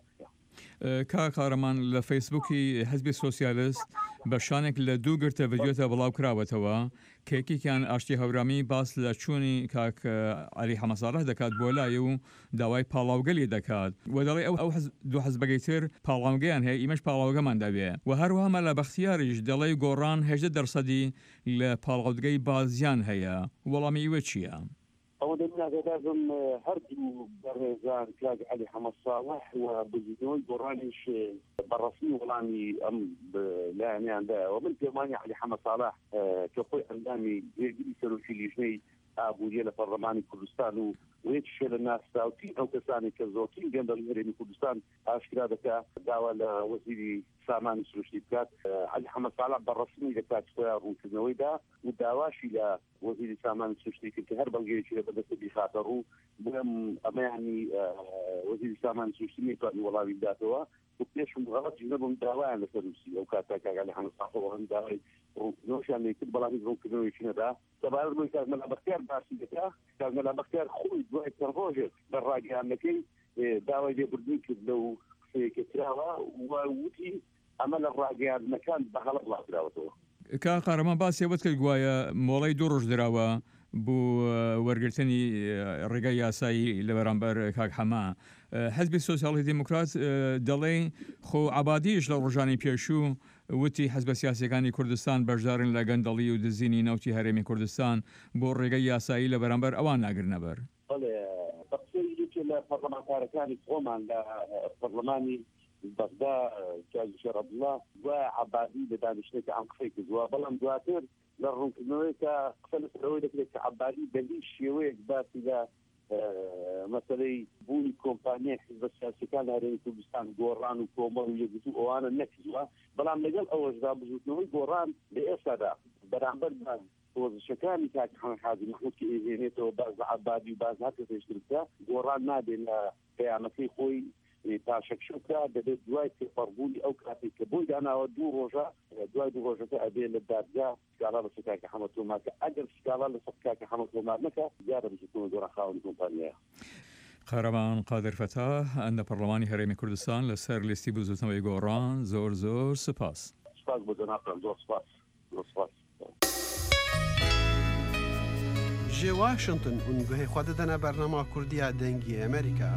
کاک قارەمان لە فەیسبووکی حزبی سۆسیالیست بە شانێک لە دوو گرتە ڤیدیۆتە بڵاو کراوەتەوە کە یەکێکیان ئاشتی هەورامی باس لە چوونی کاک عەلی حەمەدساڵح دەکات بۆ لایە و داوای پاڵاوگەلی دەکات و دەڵێ ئەو دوو حزبەکەی تر پاڵاوگەیان هەیە ئیمەش پاڵاوگەمان دەبێ و هەروەها لە بەختیاریش دەڵێ گۆڕان 18% لە پاڵاوگەی بازیان هەیە وەڵامی ئیوە چییە؟ ئەوە دەبناگەدازم هەردوو بەڕێزان کاک عەلی حەمەدساڵح و بزینەوەی گۆڕانیش بەڕەسمی وەڵامی ئەم لایەنیاندایەوە من پێمانی عەلی حەمەدساڵح کە خۆی ئەندامی گوێگیری سەرۆکی لیژنەی ئابووریە لە پەرلەمانی کوردستان و وەیەکیشە لە ناسراوترین ئەو کەسانی کە زۆرترین گەندە لە هەرێمی کوردستان ئاشکرا دەکات داوا لە وەزیری سامانی سروشتی بکات. عەلی حەمەدساڵح بەڕەسمی دەکات خۆیان ڕوونکردنەوەیدا و داواشی لە وەزیری سامانی سروشتی کرد کە هەر بەڵگەیەکی لە بەدەستە بیخاتە ڕوو بۆم ئەمەیانی وەزیری سامانی سروشتی نەیتوانی وەڵامی بداتەوە و پێشم غەڵەتی نەبووم داوایان لەسەر نووسی ئەو کاتا کاک عەلی حەمەدساڵح هەم داوای ڕوونکردنەوەشیان لێ کرد بەڵامی ڕوونکردنەوەیکی نەدا سەبارەت بۆی کاک مەلا بەختیار باسی دەکات کاک مەلا بەختیار خۆی دوای چەند ڕۆژێک بە ڕاگەیاندنەکەی داوای لێبوردنی کرد لەو قسەیەکە کراوە و وتی ئەمە لە ڕاگەیاندنەکان بە غەڵەت بڵاوکراوەتەوە. کاک قارەمان باسی ئەوەت کرد گوایە مۆڵەی 2 ڕۆژ دراوە بۆ وەرگرتنی ڕێگای یاسایی لە بەرامبەر کاک حەما. حزبی سۆسیالیستی دیموکرات دەڵێ خۆ عەبادیش لە ڕۆژانی پێشوو وتی حزبە سیاسیەکانی کوردستان بەشدارن لە گەندەڵی و دزینی نەوتی هەرێمی کوردستان بۆ ڕێگەی یاسایی لە بەرامبەر ئەوان ناگرنەبەر. بەڵێ بەقسەی لە پەرلەمانتارەکانی خۆمان لە پەرلەمانی بەغدا کاک شەرەفڵڵا دوای عەبادی لە دانیشتێکی ئەم قسەی کردووە بەڵام دواتر لە ڕوونکردنەوەی کە قسە لەسەرەوەی دەکرێت کە عەبادی بەهیچ شێوەیەک باسی لە مەسەلەی بوونی کۆمپانیای حزبە سیاسیەکان لە هەرێمی کوردستان گۆڕان و کۆمەڵ و یەکگرتو ئەوانە نەکردووە بەڵام لەگەڵ ئەوەشدا بزوتنەوەی گۆڕان لە ئێستادا بەرامبەر پۆزیشنەکانی کاک حاجی مەحموود کە ئێژێنێتەوە باز لە عەبادی و باز هەر کەسێکی بکە گۆڕان نابێت لە پەیامەکەی خۆی پاشەکشوکە دەبێت دوای تێپەڕبوونی ئەو کاتێک کە بۆی داناوە 2 ڕۆژە دوای 2 ڕۆژەکە ئەبێ لە دادگا سکاڵا لەسەر کاک حەمەد تۆمار کە ئەگەر سکاڵا لەسەر کاک حەمەد تۆمار نەکە دیارە بچێتەوە گۆڕان خاوەنی کۆمپانیایە. قارەمان قادر فەتاح ئەندە پەرلەمانی هەرێمی کوردستان لەسەر لیستی بزوتنەوەی گۆڕان زۆر سپاس. سپاس بۆ جەنابتان زۆر سپاس. جێ واشنتن اون گوهی خوا دەدەنە بەرنامە کوردیا دەنگی ئەمریکا.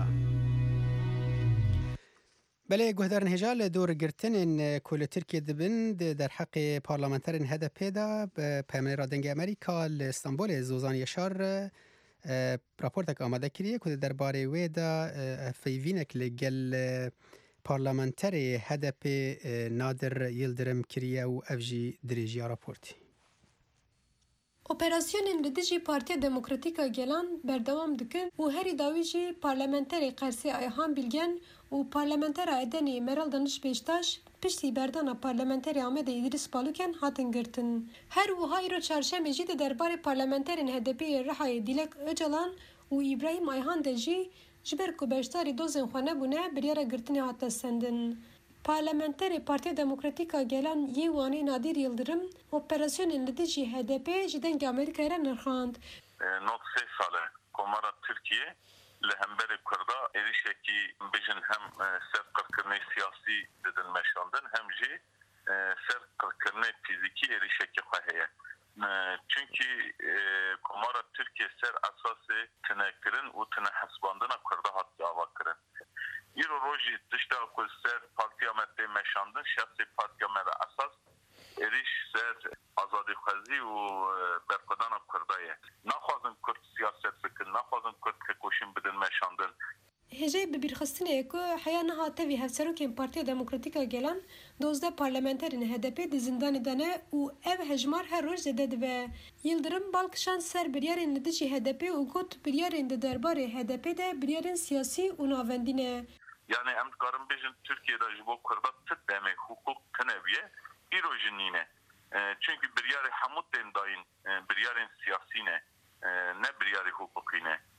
بله گوهدارن هجال دورگرتنین کل ترکیه دبن در حق پارلمانترین هدف پیدا پیمان رادنگ امریکا لإستانبول زوزان یشار راپورتک آماده کریه که در باره ویدا فیوینک لگل پارلمانتر هدف نادر یلدرم کریه و افجی دریجیا راپورتی. Operasyonên li dijî Partiya Demokratîka Gelan berdewam dikin û herî dawî jî parlamenterê Qersê Ayhan Bilgen û parlamentera Edenê Meral Danişpêştaş piştî berdana parlamenterê Amedê İdris Baluken hatin girtin. Her wiha îro çarşemê jî di derbarê parlamenterên HDP'yê Rihayê Dilek Öcalan û İbrahim Ayhan de jî ji ber ku beşdarî dozên xwe nebûne biryara girtinê hat deststandin. Parlamenterê Partiya Demokratîka Gelan yê wanê Nadir Yıldırım operasyonên li dijî HDP ji dengê Amerîkayê re nirxand. Not 3 sale Komara Türkiye li hemberê Kurda êrişekî bijin hem ser qirkirinê siyasî didin meşandin hem jî ser qirkirinê fîzîkî êrişekî xwe heye. Çünkü Komara Türkiye ser esasê tinekirin û tine hesbandina Kurda hat dava kirin. İro rojî tişta ku ser Partiya me tê meşandin şahsê Partiya me re esas êriş ser azadîxwezî û berxwedana Kurda ye. Naxwazin Kurd siyaset bikin, naxwazin Kurd kekoşîn bidin meşandin. Hêjê bi bîrxistinê ku heya niha tevî hevserokên Partiya Demokratîka Gelan 12 parlamenterên HDP di zindanê de ne û ev hejmar her roj zêde dibe. Yıldırım balkişan ser biryarên li dijî HDP û got biryarên di derbarê HDP de biryarên siyasî û navendî ne. Yani em dikarin bêjin Türkiye'de ji bo Kurda ti demê hukuk tineviye îro jî nîne. Çünkü biryarê hemû tên dayîn biryarên siyasî ne, ne biryarê hukukî ne.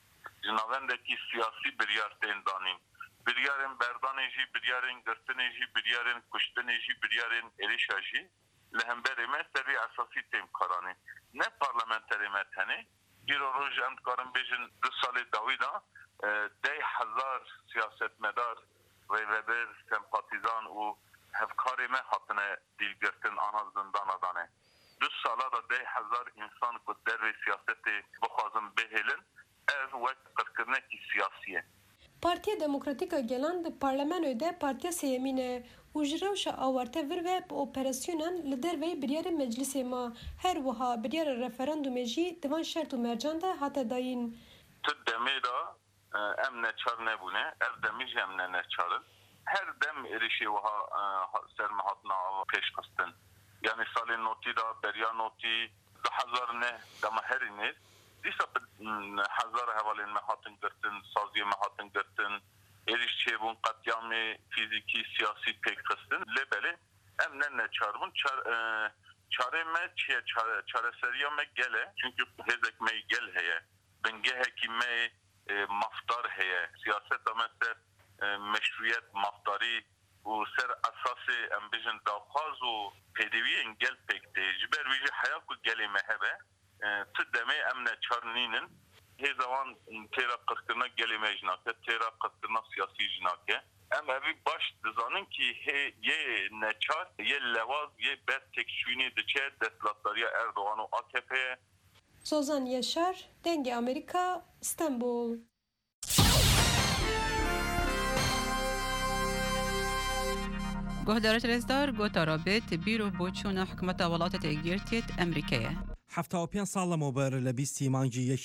جناوندێکی سیاسی بریار تێن دانین بریارên berdanê jî biryarên girtinê jî biryarên kuştinê jî biryarên êrişa jî li hemberê me serî esasî têm karanê ne parlamenterê me tenê îro roj em dikarin bêjin 2 salê dawî da 10,000 siyasetmedar rêvebêr sempatîzan û hevkarê me hatine dîlgirtin ana zindana danê 2 sala da 10,000 insan ku dervê siyasetê bixwazin bihêlin ev wek qirkirinekî siyasî ye. Partiya Demokratîk a Gelan di Parlamentoyê de Partiya Sêyemîn e û ji rewşa awarte vir ve bi operasyonan li derveyê biryarên meclisê ma her wiha biryara referandumê jî divan şert û mercan de hate dayîn. Tu demê da em neçar nebûne ev demî jî em ne neçarin her dem êrişê wiha serme hatina pêşxistin yani salê notî da beriya notî 2000 ne dema herî nêz dîsa hezar hevalên me hatin girtin saziyê me hatin girtin êriş çêbûn qetyamê fîzîkî siyasî pêkxistin lêbelê em ne neçarbûn çarê me çi ye çareseriya me gel e çünkü hêzek me gel heye bingehekî me mafdar heye siyaseta me ser meşruiyet mafdarî û ser esasê em bijin dawxwaz û pêdiviyên gel pêk tê ji ber wî jî heya ku gelê me hebe tu demê em neçar nînin hêza wan têra qirkirina gelê me jî nake têra qirkirina siyasî jî nake em evî baş dizanin ki yê neçar yê lewaz yê ber tekşûnî diçe desthilatdariya Erdogan û AKP'ye. Sozan Yaşar, Dengê Amerîka, İstanbul. گهدارت رزدار گوتا رابط بیرو بۆچوونە حکومەتە وڵاتە یەکگرتوێت ئەمریکایە. 75 ساڵ لەمەوبەر لە 20 مانگی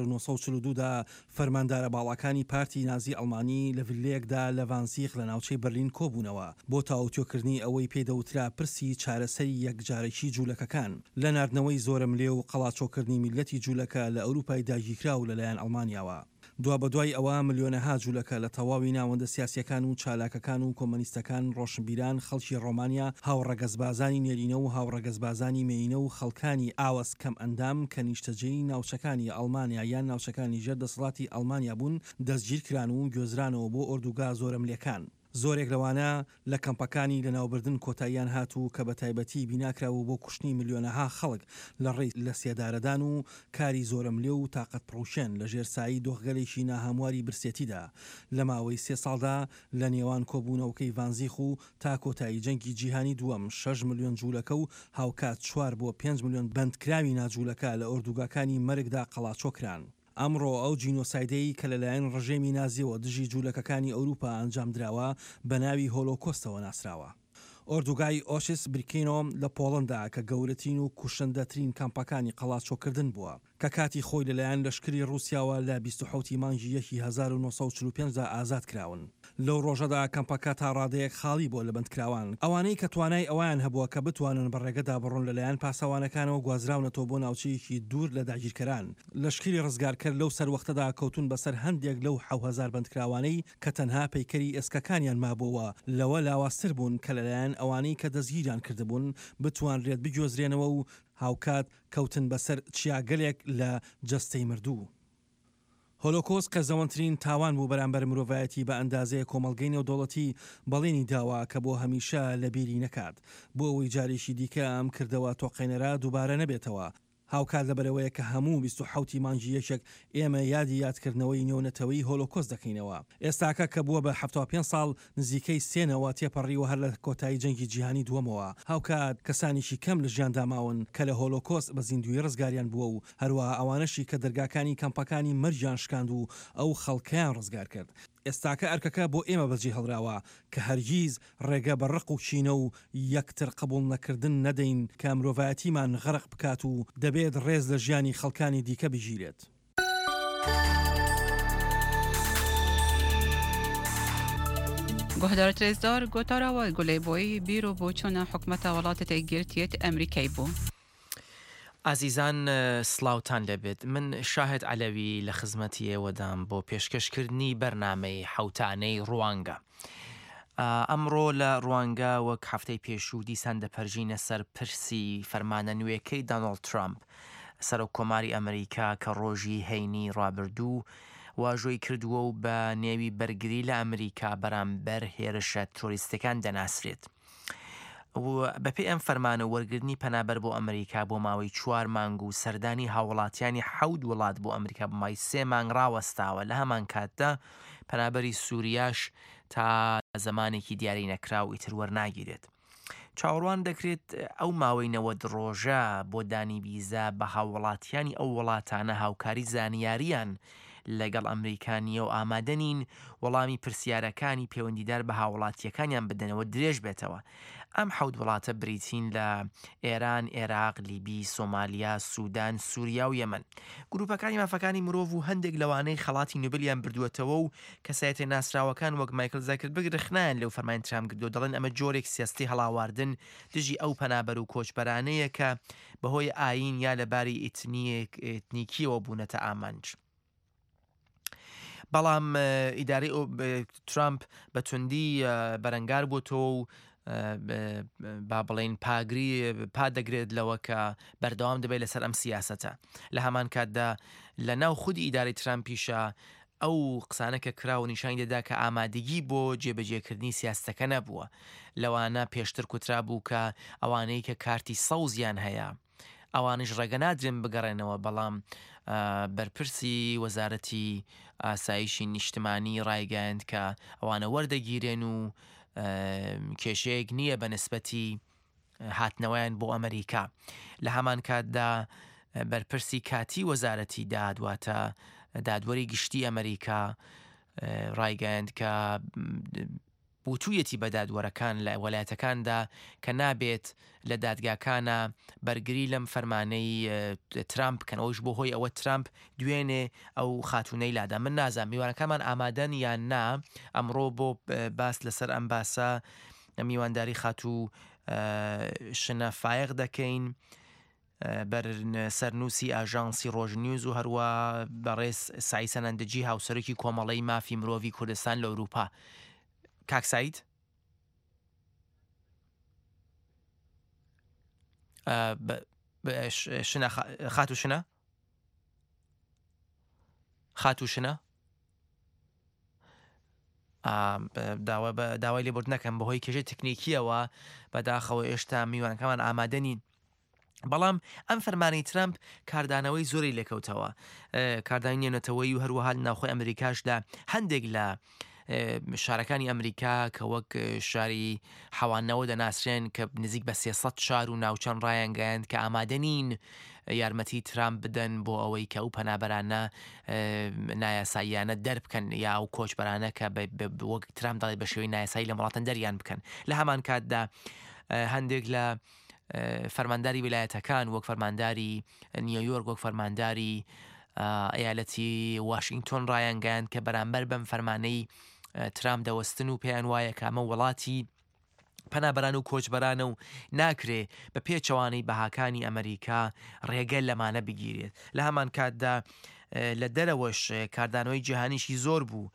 1942دا فەرماندارە باڵەکانی پارتی نازی ئەڵمانی لە ڤیلەیەکدا لە ڤانزیغ لە ناوچەی بەرلین کۆبوونەوە بۆ تاوتۆکردنی ئەوەی پێدەوترا پرسی چارەسەری یەکجارێکی جوولەکەکان لە ناردنەوەی زۆرم لێ و قەڵاچۆکردنی میلەتی جوولەکە لە ئەوروپای داگیرکراو لەلایەن ئەڵمانیاوە. دوا بەدوای ئەوە ملیۆنەها جوولەکە لە تەواوی ناوەندە سیاسیەکان و چالاکەکان و کۆمەنیستەکان ڕۆشنبیران خەڵکی ڕۆمانیا هاوڕەگەزبازانی نێرینە و هاوڕەگەزبازانی مێینە و خەڵکانی ئاوەس کەم ئەندام کە نیشتەجێی ناوچەکانی ئەڵمانیا یان ناوچەکانی ژێردەسەڵاتی ئەڵمانیا بوون دەستگیرکران و گوێزرانەوە بۆ ئۆردوگا زۆرەملێکان. زۆرێک لەوانە لە کەمپەکانی لەناوبردن کۆتاییان هاتوو کە بە تایبەتی بیناکراوە بۆ کوشتنی ملیۆنەها خەڵک لە ڕێی لە سێدارەدان و کاری زۆرەملێ و تاقەت پڕوشێن لە ژێرسایی دۆخگەلێکی ناهەمواری برسێتیدا لە ماوەی 3 ساڵدا لە نێوان کۆبوونەوەکەی ڤانزیغ و تا کۆتایی جەنگی جیهانی دووەم 6 ملیۆن جوولەکە و هاوکات 4 بۆ 5 ملیۆن بەندکراوی ناجوولەکە لە ئۆردوگاکانی مەرگدا قەڵاچۆکران. ئەمڕۆ ئەو جینۆسایدەی کە لەلایەن ڕژێمی نازیەوە دژی جوولەکەکانی ئەوروپا ئەنجام درراوە بە ناوی هۆلۆکۆستەوە ناسراوە. ئۆردوگای ئۆشس بریکینۆ لە پۆڵندا کە گەورەترین و کوشندەترین کەمپەکانی قەڵاچۆکردن بووە کە کاتی خۆی لەلایەن لەشکری رووسیاوە لە 27 مانگی 1945دا ئازاد کراون. لەو ڕۆژەدا کەمپەکە تا ڕادەیەک خاڵی بۆ لە بەندکراوان ئەوانەی کە توانای ئەویان هەبووە کە بتوانن بەڕێگەدا بڕۆن لەلایەن پاسەوانەکانەوە گوازراونەتەوە بۆ ناوچەیەکی دوور لە داگیرکەران. لەشکری ڕزگارکرد لەو سەروەختەدا کەوتون بەسەر هەندێک لەو 7000 بەندکراوانەی کە تەنها پەیکەری ئێسکەکانیان مابووە لەوە لاواستر بوون کە لەلایەن ئەوانەی کە دەستگیریان کردبوون بتوانرێت بگوێزرێنەوە و هاوکات کەوتن بەسەر چیاگەلێک لە جەستەی مردوو. هۆلۆکۆست قەزەوەندترین تاوان بوو بەرامبەر مرۆڤایەتی بە ئەندازەیە کۆمەڵگەی نێودەوڵەتی بەڵێنی داوا کە بۆ هەمیشە لە بیری نەکات بۆ ئەوەی جارێکی دیکە ئەم کردەوە تۆقینەرا دووبارە نەبێتەوە. هاوکات لەبەرەوەیە کە هەموو 27 مانگی یەکێک ئێمە یادی یادکردنەوەی نێونەتەوەی هۆلۆکۆست دەکەینەوە. ئێستاکە کە بووە بە 75 ساڵ نزیکەی سێنەوە تێپەڕیوە هەر لە کۆتایی جەنگی جیهانی دووەمەوە. هاوکات کەسانیشی کەم لە ژیان داماون کە لە هۆلۆکۆست بە زیندوی ڕزگاریان بووە و هەروەها ئەوانەشی کە دەرگاکانی کەمپەکانی مەرجیان شکاند و ئەو خەڵکیان ڕزگار کرد. ئێستاکە ئەرکەکە بۆ ئێمە بەجێ هەڵراوە کە هەرگیز ڕێگە بە ڕق و چینە و یەکتر قبول نەکردن نەدەین کە مرۆڤایەتیمان غەرق بکات و دەبێت ڕێز لە ژیانی خەڵکانی دیکە بگیرێت. گۆهدارت رێزدار گۆتاراوە گولەیبۆی بیرۆ بۆچوونە حکومەتە وڵاتە یەکگرتوێت ئەمریکای بوو. ئازیزان سلااوتان لەبێت من شاهد علەوی لە خزمەتی ئێوەدام بۆ پێشکەشکردنی بەرنامەی حوتانەی ڕوانگە. ئەمڕۆ لە ڕوانگە وەک هەفتەی پێشوو دیسان دەپەرژینە سەر پرسی فەرمانە نوێیەکەی دۆناڵد ترامپ سەرۆک کۆماری ئەمریکا کە ڕۆژی هەینی ڕابردوو واژۆی کردووە و بە نێوی بەرگری لە ئەمریکا بەرامبەر هێرشە تۆریستەکان دەناسرێت. بەپێی ئەم فەرمانە وەرگرتنی پەنابەر بۆ ئەمریکا بۆ ماوەی 4 مانگ و سەردانی هاوڵاتیانی 7 وڵات بۆ ئەمریکا بمای 3 مانگ ڕاوەستاوە. لە هەمان کاتدا پەنابەری سووریاش تا زمانێکی دیاری نەکرا و ئیتر وەرناگیرێت. چاوەڕوان دەکرێت ئەو ماوەی 90 ڕۆژە بۆ دانی ویزا بە هاوڵاتیانی ئەو وڵاتانە هاوکاری زانیاریان لەگەڵ ئەمریکانیە و ئامادەنین وەڵامی پرسیارەکانی پەیوەندیدار بە هاوڵاتیەکانیان بدەنەوە درێژ بێتەوە. ئەم 7 وڵاتە بریتین لە ئێران، عێراق، لیبی، سۆمالیا، سوودان، سووریا و یەمەن. گروپەکانی مافەکانی مرۆڤ و هەندێک لەوانەی خەڵاتی نوبلیان بردووەتەوە و کەسایەتە ناسراوەکان وەک مایکل زاکربرگ رخنایان لەو فەرمانی ترامپ کردو، دەڵێن ئەمە جۆرێک سیاستی هەڵاواردن دژی ئەو پەنابەر و کۆچبەرانەیە کە بەهۆی ئاین یا لەباری ئێتنیکیەوە بوونەتە ئامانج. بەڵام ئیدارەی ترامپ بە توندی بەرەنگار بووتەوە و با بڵێن پاگری پادەگرێت لەوە کە بەردەوام دەبێت لەسەر ئەم سیاسەتە. لە هەمان کاتدا لە ناو خودی ئیدارەی ترامپیشە ئەو قسانە کە کرا و نیشانی دەدا کە ئامادەگی بۆ جێبەجێکردنی سیاستەکە نەبووە. لەوانە پێشتر کوترا بوو کە ئەوانەی کە کارتی سەوزیان هەیە ئەوانش ڕێگە نادرێن بگەڕێنەوە، بەڵام بەرپرسی وەزارەتی ئاسایشی نیشتمانی ڕایگەیاند کە ئەوانە وەردەگیرێن و کێشەیەک نییە بە نسبەتی هاتنەوەیان بۆ ئەمریکا. لە هەمان کاتدا بەرپرسی کاتی وەزارەتی دادواتە دادوەری گشتی ئەمریکا ڕایگەیاند کە بوتوویەتی بە دادوەرەکان لە وەلایەتەکاندا کە نابێت لە دادگاکانە بەرگری لەم فەرمانەی ترامپ بکەنەوەش بۆ هۆی ئەوە ترامپ دوێنێ ئەو خاتونەی لادا. من نازانم میوانەکانمان ئامادەن یان نا ئەمڕۆ بۆ باس لەسەر ئەم باسە میوانداری خاتوو شنە فایق دەکەین بەر سەرنووسی ئاژانسی ڕۆژنیوز و هەروە بەڕێز سعی سەنەندەجی هاوسەرێکی کۆمەڵەی مافی مرۆڤی کوردستان لە ئەوروپا. کاک سعید شنە خاتو شنە داوای لێبورد نەکەم بەهۆی کێشەی تکنیکیەوە بەداخەوە ئێشتا میوانەکەمان ئامادەنین. بەڵام ئەم فەرمانی ترامپ کاردانەوەی زۆری لێکەوتەوە، کاردانی نێونەتەوەی و هەروەها ناوخۆی ئەمریکاشدا هەندێک لە شارەکانی ئەمریکا کە وەک شاری حەوانەوە دەناسرێن کە نزیک بە 300 شار و ناوچەند ڕایانگەیاند کە ئامادەنین یارمەتی ترامپ بدەن بۆ ئەوەی کە ئەو پەنابەرانە نایاساییانە دەربکەن یا ئەو کۆچبەرانە کە وەک ترامپ دەڵێت بە شێوەی نایاسایی لە وڵاتەن دەریان بکەن. لە هەمان کاتدا هەندێک لە فەرمانداری ویلایەتەکان وەک فەرمانداری نیویۆرک وەک فەرمانداری ئەیالەتی واشنگتۆن ڕایانگەیاند کە بەرامبەر بەم فەرمانەی ترامپ دەوەستن و پێیان وایە کە ئەمە وڵاتی پەنابەران و کۆچبەرانە و ناکرێ بە پێچەوانەی بەهاکانی ئەمریکا ڕێگەل لەمانە بگیرێت. لە هەمان کاتدا لە دەرەوەش کاردانەوەی جیهانیشی زۆر بوو،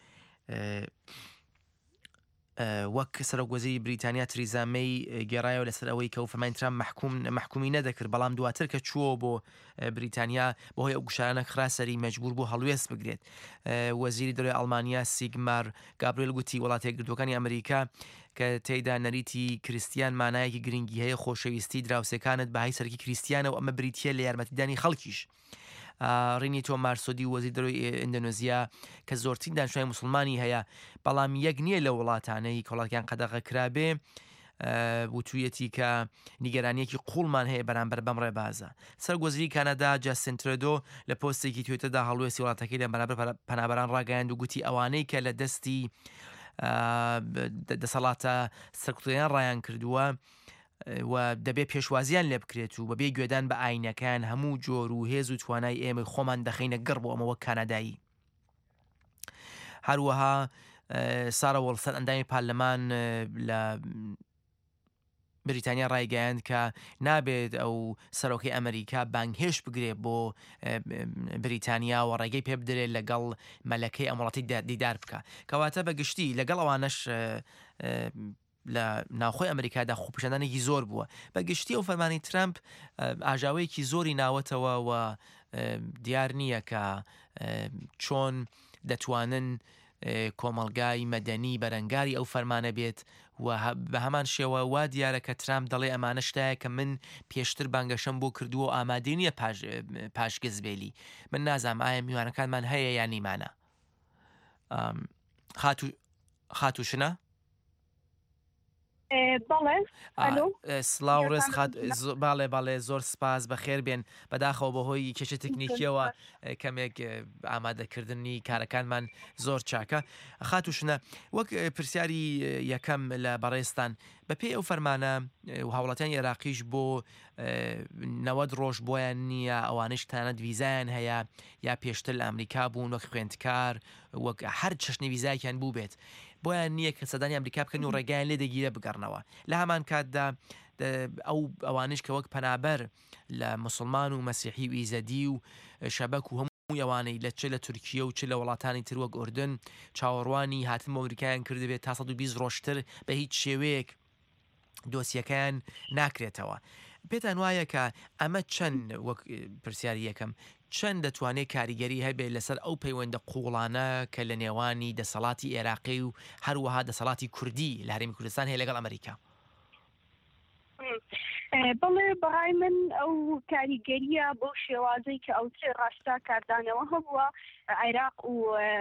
وەک سەرۆکوەزیری بریتانیا تریزا مەی گێڕایەوە لەسەر ئەوەی کە ئەو فەرمانی ترامپ محکومی نەدەکرد، بەڵام دواتر کە چووە بۆ بریتانیا بەهۆی ئەو گوشارانە خراسەری مەجبور بوو هەڵوێست بگرێت. وەزیری دەرۆی ئەڵمانیا سیگمار گابریێل گوتی وڵاتە یەکگرتووەکانی ئەمریکا کە تێیدا نەریتی کریستیان مانایەکی گرنگی هەیە خۆشەویستی دراوسەکانت بەهای سەرکی کریستیانە و ئەمە بریتە لە یارمەتیدانی خەڵکیش. ڕینی تۆ مارسۆدی وەزیر دەرۆی ئیندۆنێزیا کە زۆرترین دانیشتوانی موسڵمانی هەیە بەڵام یەک نییە لە وڵاتانەی کۆڵاتیان قەدەغە کرابێ وتوویەتی کە نیگەرانیەکی قوڵمان هەیە بەرامبەر بەم ڕێبازە. سەرگۆزیری کانادا جاستین ترۆدۆ لە پۆستێکی توێتەدا هەڵوێستی وڵاتەکەی لە بەرامبەر پەنابەران ڕاگەیاند و گوتی ئەوانەی کە لە دەستی دەسەڵاتە سەرکوڵیان ڕایان کردووە و دەبێت پێشوازیان لێ بکرێت و بەبێ گوێدان بە ئاینەکان هەموو جۆر و هێز و توانای ئێمە خۆمان دەخینە گەڕ بۆ ئەمەوە کانادایی. هەروەها سارە وەڵسەن ئەندامی پارلەمان لە بریتانیا ڕایگەیاند کە نابێت ئەو سەرۆکەی ئەمریکا بانگهێش بگرێت بۆ بریتانیا و ڕێگەی پێ بدرێت لەگەڵ مەلەکەی ئەم وڵاتی دیدار بکە، کەواتە بەگشتی لەگەڵ ئەوانەش لە ناوخۆی ئەمریکادا خۆپیشاندانێکی زۆر بووە. بەگشتی ئەو فەرمانی ترامپ ئاژاوەیەکی زۆری ناوەتەوە و دیار نییە کە چۆن دەتوانن کۆمەڵگای مەدەنی بەرەنگاری ئەو فەرمانە بێت و بە هەمان شێوە وا دیارە کە ترامپ دەڵێ ئەمانە شتایە کە من پێشتر بانگەشەم بۆ کردووە و ئامادەی نییە پاشگەزبێلی من نازانم ئایا میوانەکانمان هەیە یان نیمانە خاتوشنە سلااو ڕێز باڵێ زۆر سپاس بەخێر بێن بەداخەوە بەهۆی کێشە تکنیکیەوە کەمێک ئامادەکردنی کارەکانمان زۆر چاکە خاتوشنە وەک پرسیاری یەکەم لە بەڕێستان بەپێی ئەو فەرمانە هاوڵاتیان عێراقیش بۆ 90 ڕۆژ بۆیان نییە ئەوانش تانەت ویزایان هەیە یا پێشتر لە ئەمریکا بوون وەک خوێندکار وەک هەر چەشنی ویزایکیان بوو بێت بۆیان نییە کە سەدانی ئەمریکا بکەن و ڕێگایان لێ دەگیرە بگەڕنەوە لە هەمان کاتدا ئەوانش کە وەک پەنابەر لە مسلمان و مەسیحی و ئیزەدی و شەبەک و هەموو ئەوانەی لە چ لە تورکیە و چ لە وڵاتانی تر وەک ئوردن چاوەڕوانی هاتن بۆ ئەمریکایان کردبێت تا 120 ڕۆژتر بە هیچ شێوەیەک دۆسیەکەیان ناکرێتەوە پێتان وایە کە ئەمە چەند وەک پرسیاری یەکەم چەند دەتوانێت کاریگەری هەبێت لەسەر ئەو پەیوەندە قوڵانە کە لە نێوانی دەسەڵاتی عێراقی و هەروەها دەسەڵاتی کوردی لە هەرێمی کوردستان هەیە لەگەڵ ئەمریکا بەڵێ بەڕای من ئەو کاریگەریە بۆ شێوازەی کە ئەو چێ ڕاستا کاردانەوە هەبووە عێراق و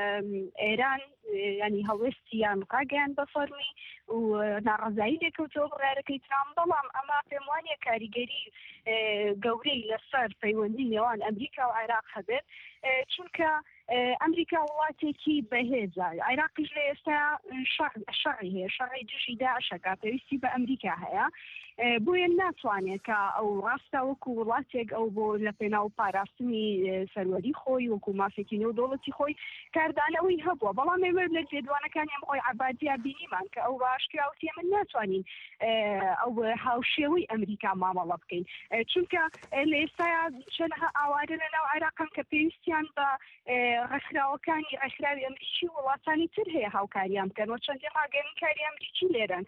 ئێران ینی هەڵوێستیان ڕاگەیان بە فەرمی و ناڕەزایی لێکەوتەوە بڕارەکەی ترام بەڵام ئەمە پێم وانیە کاریگەری گەورەی لەسەر پەیوەندی نێوان ئەمریکا و عێراق هەبێت چونکە ئەمریکا وڵاتێکی بەهێزە عێراقیش لە ئێستا شەڕی هەیە شەڕی دژی داعشەکە پێویستی بە ئەمریکا هەیە بۆیە ناتوانێت کە ئەو ڕاستە وەکو وڵاتێک ئەو بۆ لە پێناو پاراستنی سەروەری خۆی وەکو مافێکی نێو دۆڵەتی خۆی کاردانەوەی هەبووە بەڵام ئێمە لە جێدوانەکانی ئەم خۆی عبادیا بینیمان کە ئەو باشکراوتی من ناتوانین ئەو هاوشێوەی ئەمریکا مامەڵە بکەین چونکە لە ئێستایا چەندها ئاوارە لە ناو عێراقن کە پێویستیان بە ڕێکخراوەکانی ڕێکخراوی ئەمریکی وڵاتانی تر هەیە هاوکاریان بکەنەوە چەندی ڕاگەیەنکاری ئەمریکی لێرن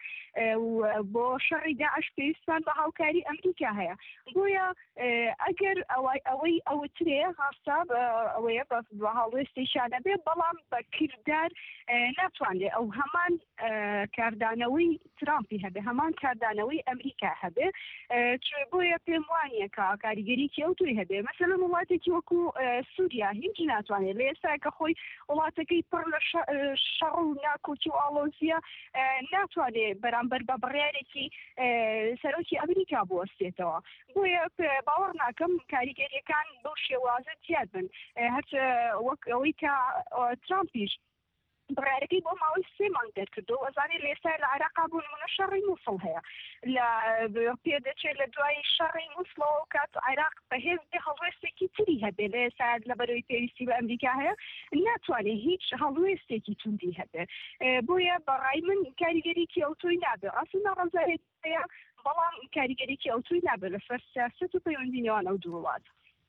بۆ شەڕی داعش پێویستان بە هاوکاری ئەمریکا هەیە بۆیە ئەگەر ئەوەی ئەوترێ هاستا ئەوەیە بە هەڵوێستیشانە بێ بەڵام بە کردار ناتوانێت ئەو هەمان کاردانەوەی ترامپی هەبێ هەمان کاردانەوەی ئەمریکا هەبێ بۆیە پێم وانیە کە کاریگەریکی ئەو توی هەبێ مەسەلەن وڵاتێکی وەکو سووریا هیچ ناتوانێت لە ئێستا کە خۆی وڵاتەکەی پڕ لە شەڕ و ناکۆکی و ئاڵۆزیە ناتوانێت بەرامبەر بە بڕیارێکی سەرۆکی ئەمریکا بوەستێتەوە بۆیە باوەڕ ناکەم کاریگەریەکان بەو شێوازە زیاد بن هەر وەک ئەوەی کە ترامپیش بڕارەکەی بۆ ماوەی 3 مانگ دەرکردو ئەزانێت لە ئێستا لە عێراقا بوون منە شەڕی مووسڵ هەیە لە پێدەچێت لە دوای شەڕی مووسڵەوە کات عێراق بەهێزی هەڵوێستێکی تری هەبێت لە ئێستا لەبەرەوەی پێویستی بە ئەمریکا هەیە ناتوانێت هیچ هەڵوێستێکی توندی هەبێت بۆیە بەڕای من کاریگەریکی ئەوتۆی نابێت ئەسڵ ناڕەزایەت هەیە بەڵام کاریگەریکی ئەوتۆی نابێت لەسەر سیاست و پەیوەندی نێوان ئەو دوو وڵات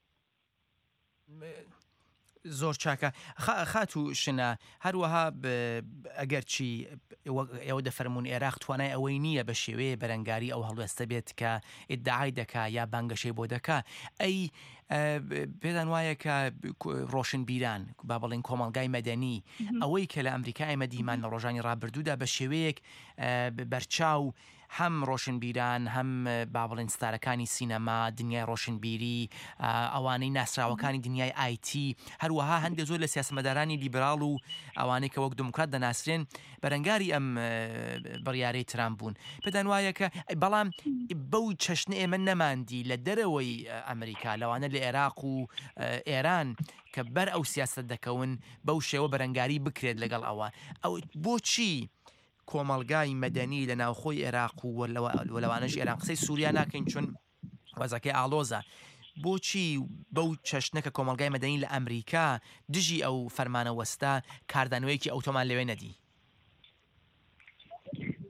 زۆر چاکە خاتو شنە هەروەها ئەگەر چی ئێوە دەفەرمونون عێراق توانای ئەوەی نییە بە شێوەیە بەرەنگاری ئەو هەڵوێستە بێت کە ئیدعای دەکا یا بانگەشەی بۆ دەکا ئەی پێدان وایە کە ڕۆشنبیران با بڵێن کۆمەڵگای مەدەنی ئەوەی کە لە ئەمریکای مەدیمان لە ڕۆژانی ڕابردوودا بە شێوەیەک بەرچاو هەم ڕۆشنبیران هەم با بڵێن ستارەکانی سینەما دنیای ڕۆشنبیری ئەوانەی ناسراوەکانی دنیای ئایتی هەروەها هەندێک زۆر لە سیاسەمەدارانی لیبرال و ئەوانەی کە وەک دموکرات دەناسرێن بەرەنگاری ئەم بڕیارەی ترامپ بوون پێدان وایە کە بەڵام بەو چەشنە ئێمە نەماندی لە دەرەوەی ئەمریکا لەوانە لە عێراق و ئێران کە بەر ئەو سیاست دەکەون بەو شێوە بەرەنگاری بکرێت لەگەڵ ئەوە ئەو بۆچی کۆمەڵگای مەدەنی لە ناوخۆی عێراق و لەوانەش ئێران قسەی سووریا ناکەین چون وەزەکەی ئاڵۆزە بۆچی بەو چەشنەکە کۆمەڵگای مەدەنی لە ئەمریکا دژی ئەو فەرمانە وەستا کاردانەوەیەکی ئەوتۆمان لەوێ نەدی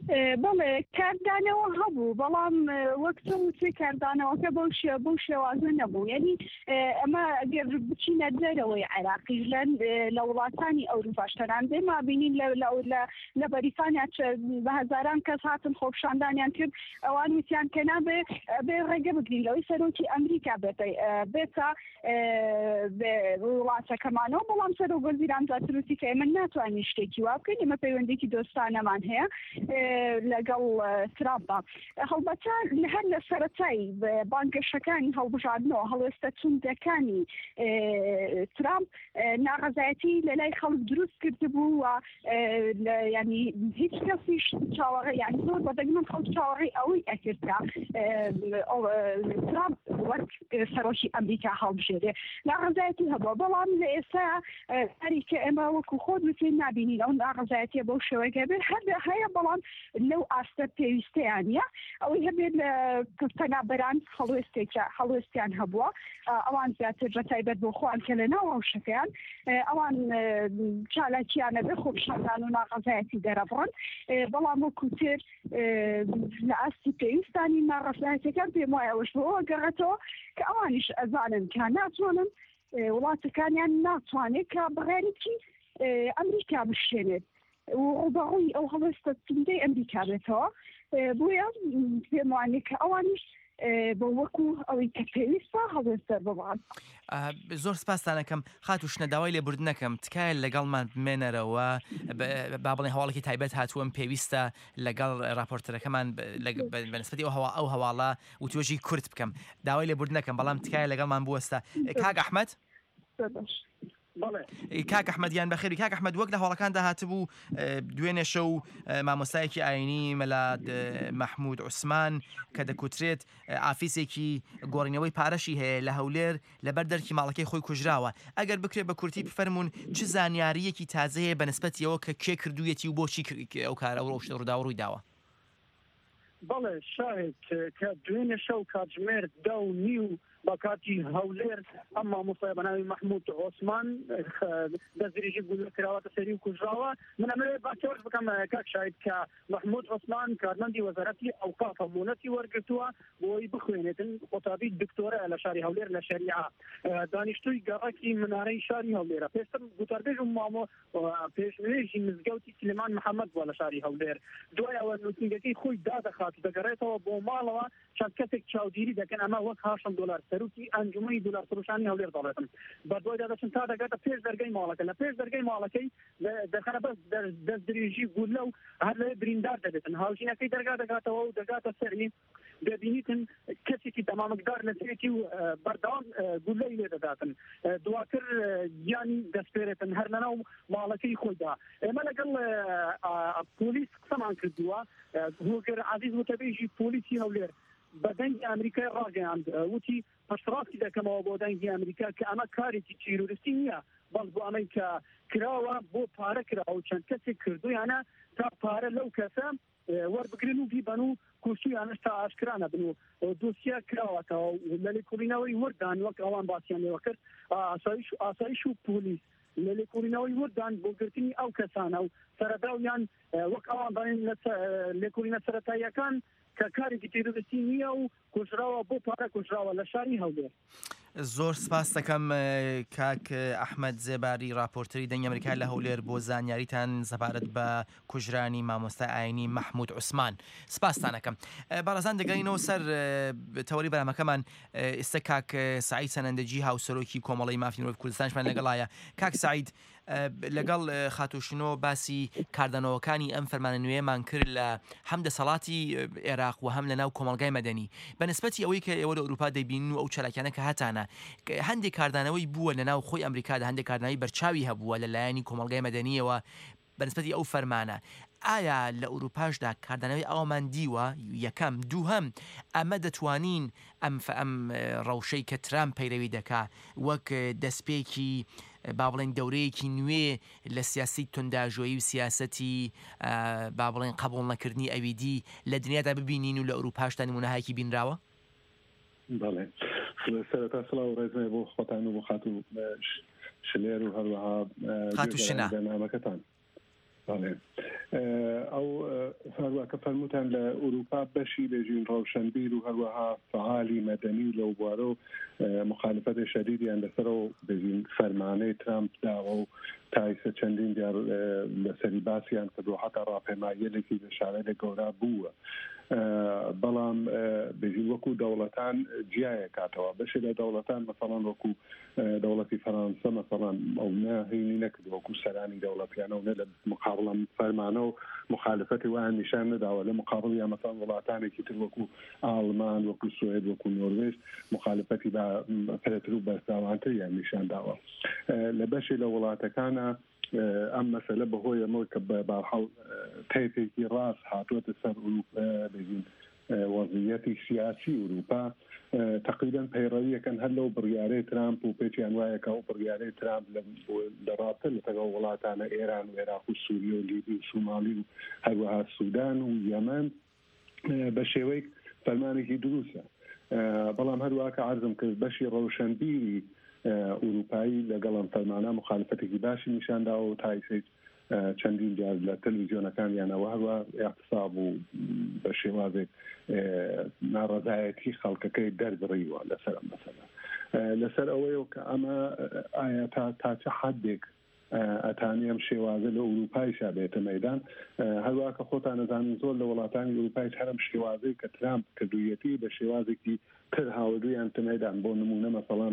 بەڵێ کاردانەوە هەبوو بەڵام وەکتم وتی کاردانەوەکە بەو شێوازە نەبوو یعنی ئەمە ئەگەر بچینە دەرەوەی عێراقیش لە وڵاتانی ئەوروپاش تەنان دێما بینین لە بەریتانیا بە هەزاران کەس هاتن خۆپشاندانیان کرد ئەوان وتیان کە نابێ ڕێگە بگرین لەوەی سەرۆکی ئەمریکا بێتە وڵاتەکەمانەوە بەڵام سەرۆک وەزیران جاتروتی کە ئێمە ناتوانین شتێکی وا بکەین ئێمە پەیوەندێکی دۆستانەمان هەیە لەگەڵ ترامپە هەڵبەتە هەر لە سەرەتایی بانگەشەکانی هەڵبژاردنەوە هەڵوێستە چوندەکانی ترامپ ناڕەزایەتی لە لای خەڵک دروست کردبوو و ینی هیچ کەسیش چاوەڕێ یانی زۆر بەدەگمن خەڵک چاوەڕێی ئەوەی ئەکردکە ترامپ وەک سەرۆکی ئەمریکا هەڵبژێرێ ناڕەزایەتی هەبووە بەڵام لە ئێستا هەریکە ئێمە وەکو خۆت وتین نبینین ئەو ناڕەزایەتیە بەو شێوەیە بێت هەیە بەڵام لەو ئاستە پێویستیانە ئەوەی هەبێت لە پەنابەران هەڵوێستیان هەبووە ئەوان زیاتر بەتایبەت بۆ خۆیان کە لە ناو هەوشەکەیان ئەوان چالاکیانە بێ خۆپشاندان و ناڕەزایەتی دەرەبڕن بەڵام وەکوتر لە ئاستی پێویستانی ناڕەزایەتەکان پێم وایە ئەوەش بۆەوە گەڕێتەوە کە ئەوانیش ئەزانن کە ناتوانن وڵاتەکانیان ناتوانێت کە بەڕێنێکی ئەمریکا بشێنێت وڕوبەڕووی ئەو هەڵوێستە چندەی ئەمریکا بێتەوە بۆیە پێم وانێت کە ئەوانیش بۆ وەکو ئەوەی کە پێویستە هەڵوێستە ببڵان زۆر سپاسانەکەم خاتوشنە داوای لێبوردنەکەم تکایە لەگەڵمان بمێنەرەوە با بڵێن هەواڵێکی تایبەت هاتووەم پێویستە لەگەڵ راپۆرتەرەکەمان بەنسبەتی ئەو هەواڵە و توێژی کورت بکەم داوای لێبوردنەکەم بەڵام تکایە لەگەڵمان بوەستە کاک ئەحمەد کاک ئەحمەدیان بەخێری کاک ئەحمەد وەک لە هەواڵەکاندا هاتبوو دوێنێ شەو مامۆستایەکی ئاینی مەلاد مەحموود عوسمان کە دەکوترێت ئافیسێکی گۆڕینەوەی پارەشی هەیە لە هەولێر لەبەر دەرکی ماڵەکەی خۆی کوژراوە ئەگەر بکرێت بە کورتی بفەرمونون چ زانیاریەکی تازەیە بەنسبەتیەوە کە کێ کردوویەتی و بۆچی ئەو کارە ڕۆشتە ڕوودا و ڕووی داوە بەڵێ شاهد کە دوێنێ شەو کاتژمێر 10:30 بەکاتی هەولێر ئەم مامۆستای بەناوی مەحموود عوسمان دەستدرێژی گولە کراوەتە سەری و کوژراوە من ئەمەوێت باکەوەش بکەم کاک شاهد کە مەحموود عوسمان کارمەندی وەزارەتی ئەوقاف مونەتی وەرگرتووە بۆی بخوێنێتن قوتابی دکتۆرە لە شاری هەولێر لە شەریعە دانیشتووی گەڕەکی منارەی شاری هەولێرە پێشتر گوتاربێژ و مامۆ پێشوێژی مزگەوتی سلێمان محەممەد بووە لە شاری هەولێر دوای ئەوە نووسنگەکەی خۆی دادەخات دەگەڕێتەوە بۆ ماڵەوە چەند کەسێک چاودێری دەکەن ئەمە وەک $8 سەرروکی ئەنجومەی دولار فروشانی هەولێر دەڵێتن بە دوای دادەچن تا دەگاتە پێش دەرگای ماڵەکە لە پێش دەرگای ماڵەکەی دەخەنە بەس دەستدرێژی گولە و هەر لە بریندار دەبێتن هاوژینەکەی دەرگا دەگاتەوە و دەگاتە سەری دەبینیتن کەسێکی تەمامەکدار لەسێتی و بەردەوام گولەی لێ دەداتن دواتر گیانی دەستپێرێتن هەر لەناو ماڵەکەی خۆیدا ئێمە لەگەڵ پۆلیس قسەمان کردووە هۆگر عەزیز وتەبێژی پۆلیسی هەولێر بە دەنگی ئەمریکای ڕاگەیاند وتی پشتڕاستی دەکەمەوە بۆ دەنگی ئەمریکا کە ئەمە کارێکی تیرۆریستی نییە بەڵ بۆ ئەمەی کە کراوە بۆ پارە کراوە و چەند کەسێک کردویانە تا پارە لەو کەسە وەربگرن و بیبەن و کوشتیانش تا ئاشکرانە بن و دۆسیە کراوەتەوە لە لێکۆڵینەوەی وەردان وەک ئەوان باسییان لێوە کرد ئاسایش و پۆلیس لە لێکۆڵینەوەی وەردان بۆ گرتنی ئەو کەسانە و سەرەداویان وەک ئەوان بڵێن لێکۆڵینە سەرەتاییەکان کە کارێکی تیرۆریستی نییە و کوژراوە بۆ پارە کوژراوە لە شاری هەولێر زۆر سپاس دەکەم کاک ئەحمەد زێباری راپۆرتەری دەنگی ئەمریکا لە هەولێر بۆ زانیاریتان سەبارەت بە کوژرانی مامۆستای ئاینی مەحموود عوسمان سپاسانەکەم باڵەزان دەگەینەوە سەر تەوەری بەرامەکەمان ئێستا کاک سعید سەنەندەجی هاوسەرۆکی کۆمەڵی مافی مرۆڤی کوردستانشمان لەگەڵایە کاک سعید لەگەڵ خاتوشنەوە باسی کاردانەوەکانی ئەم فەرمانە نوێمان کرد لە هەم دەسەڵاتی عێراق و هەم لەناو کۆمەلگای مەدەنی بەنسبەتی ئەوەی کە ئێوە لە ئەوروپا دەبین و ئەو چالاکیانە کە هاتانە هەندێک کاردانەوەی بووە لەناو خۆی ئەمریکادا هەندێک کاردانەوەی بەرچاوی هەبووە لەلایەنی کۆمەلگای مەدەنیەوە بەنسبەتی ئەو فەرمانە ئایا لە ئەوروپاشدا کاردانەوەی ئەومان دیوە یەکەم دووهەم ئەمە دەتوانین ئەم ڕەوشەی کە ترامپ پەیڕەوی دەکا وەک دەستپێکی با بڵێن دەورەیەکی نوێ لە سیاسی تونداژۆیی و سیاسەتی با بڵێن قبول نەکردنی ئەویدی لە دنیادا ببینین و لە ئەوروپاشدا نمونەهایەکی بینراوە بەڵێ سەرەتا سڵاو و ڕێزمێ بۆ خۆتان و بۆ خات و شلێر و هەروەها خاتوشنە بەرنامەکەتان ئەو هەروەکە فەرموتان لە ئوروپا بەشی بێژین ڕەوشنبیر و هەروەها فعالی مەدەنی لەو بوارە و مخالفەتی شەدیدیان لەسەرەوە بێژین فەرمانەی ترامپ داوە و تایسە چەندین دیار لەسەری باسییان کردو حتا ڕاپێماییەکی لە شارەی گەورە بووە. بەڵام بێژین وەکو دەوڵەتان جیایە کاتەوە بەشی لە دەوڵەتان مەسەڵەن وەکو دەوڵەتی فەرانسە مەسەڵەن ئەو ناهێنی نەکرد وەکو سەرانی دەوڵەتیانەوە لە مقابڵم فەرمانە و مخالفەتی وایان نیشان نەداوە لە مقابڵ یا مەسەڵەن وڵاتانێکی تر وەکو ئاڵمان وەکو سوێد وەکو نۆروێژ مخالفەتی بە پرەتر و بەرداوانتر یان نیشان داوە. لە بەشی لە وڵاتەکانە ئەم مەسەلە بەهۆی ئەمەوە کە بەباڵ تێپێکی ڕاست هاتووەتە سەر بێژین وەزعیەتی سیاسی ئوروپا تقریبا پەیڕەویەکەن هەر لەو بڕیارەی ترامپ و پێچیان وایەکە ئەو بڕیارەی ترامپ لە ڕابطە لەگەڵ وڵاتانە ئێران و عێراق و سووریە و لیبی و سومالی و هەروەها سوودان و یەمەن بە شێوەی فەرمانێکی دروستە. بەڵام هەروەکە عەرزم کرد بەشی ڕەوشنبیری ئوروپایی لەگەڵم فەرمانە مخالفەتێکی باشی نیشاندا و تایسەی چەندین جار لە تەلەڤیزیۆنەکانیانەوە هەروە اعتصاب و بە شێوازێک ناڕەزایەتی خەڵکەکەی دەربڕیوە لەسەر ئەم مەسەلە. لەسەر ئەوەیە کە ئەمە ئایا تا چه حدێک ئەتانی ئەم شێوازە لە ئوروپایشا بێتە مەیدان هەروەکە خۆتان نەزانین زۆر لە وڵاتانی ئوروپایش هەرم شێوازەی کە ترامپ کردوویەتی بە شێوازێکی تر هاوردویان تەمەدان بۆ نمونە مەسەڵەن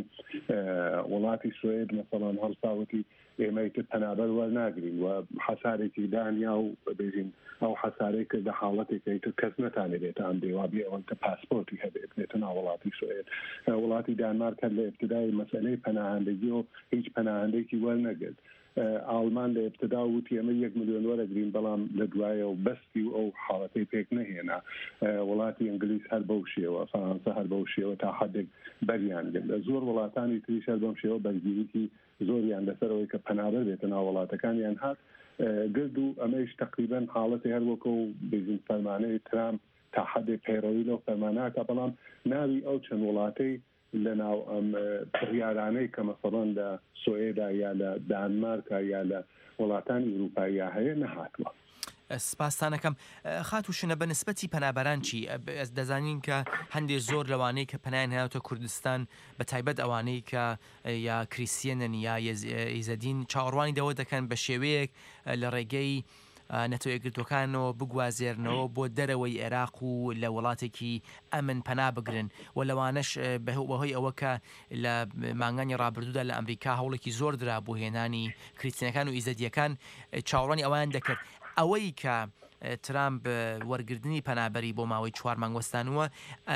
وڵاتی سوێد مەسەڵەن هەڵساوەتی ئێمەی تر پەنابەر وەرناگرین و حەسارێکی دانیا و بێژین ئەو حەسارەی کرد لە حاڵەتێکی تر کەس نەتانێت ئەم دێوابی ئەوەن کە پاسپۆرتی هەبێت بێتە ناو وڵاتی سوێد. وڵاتی دانمارک لە ابتدای مەسەلەی پەناهندگی و هیچ پەناهندێکی وەرنەگرت. ئالمان لە ابتدا وتی ئەمە 1 ملیۆن وەرەگرین بەڵام لە دوایە و بەستی و ئەو حاڵەتەی پێک نەهێنا. وڵاتی ئینگلیس هەر بەو شێوە فەرەنسا هەر بەو شێوە تا حدێک بەریان گرت. لە زۆر وڵاتانی تریش هەر بەم شێوە بەرگریکی زۆریان لەسەرەوەی کە پەنابەر بێتە ناو وڵاتەکانیان هات گرد و ئەمەش تقریبا حاڵەتی هەروەکە و بێژین فەرمانەی ترامپ تا حدێک پەیڕەوی لەو فەرمانەکە بەڵام ناوی ئەو چەند وڵاتەی لە ناو ئەم بڕیارانەی کە مەسەڵەن لە سوێدا یا لە دانمارکە یا لە وڵاتانی ئوروپاییە هەیە نەهاتوە. سپاسانەکەم خاتوشنە بە نسبەتی پەنابەران چی دەزانین کە هەندێک زۆر لەوانەیە کە پەنایان هێناوتە کوردستان بە تایبەت ئەوانەی کە یا کریسیەنن یا ئیزەدین چاوەڕوانی دەوە دەکەن بە شێوەیەک لە ڕێگەی نەتەوەیەکگرتوەکانەوە بگوازێرنەوە بۆ دەرەوەی عێراق و لە وڵاتێکی ئەمن پەنا بگرن و لەوانەش بەهۆی ئەوە کە لە مانگانی ڕابردوودا لە ئەمریکا هەوڵێکی زۆر درا بۆ هێنانی کریسیەنەکان و ئیزەدیەکان چاوەڕوانی ئەوان دەکرد. ئەوەی کە ترامپ وەرگردنی پەنابەری بۆ ماوەی 4 مانگ وەستانوە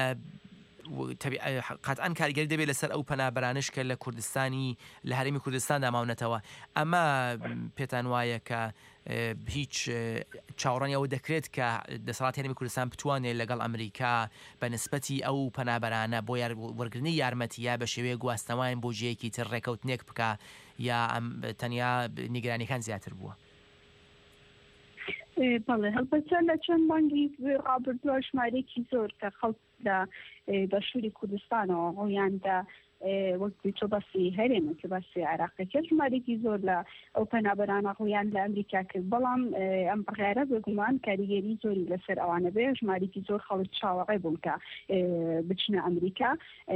قەتعاً کاریگەری دەبێت لەسەر ئەو پەنابەرانش کە لە کوردستانی لە هەرێمی کوردستاندا ماونەتەوە. ئەمە پێتان وایە کە هیچ چاوەڕانی ئەوە دەکرێت کە دەسەڵاتی هەرێمی کوردستان بتوانێت لەگەڵ ئەمریکا بە نسبەتی ئەو پەنابەرانە بۆ وەرگرتنی یارمەتیە بە شێوەیە گواستنەوەیان بۆ جێیەکی تر ڕێکەوتنێک بکە یا تەنیا نیگەرانیەکان زیاتر بووە؟ بەڵێ هەڵبەتە لە چەند مانگی ڕابردووە ژمارەیەکی زۆر کە خەڵک لە بەشووری کوردستانەوە ڕۆیاندا وەکتی تۆ بەسی هەرێمە کە بەسی عێراقەکە ژمارەیەکی زۆر لە ئەو پەنابەرانە ڕۆیان لە ئەمریکا کرد. بەڵام ئەم بڕیارە بێگومان کاریگەری زۆری لەسەر ئەوانە بێ ژمارەیەکی زۆر خەڵک چاوەڕێ بوون کە بچنە ئەمریکا.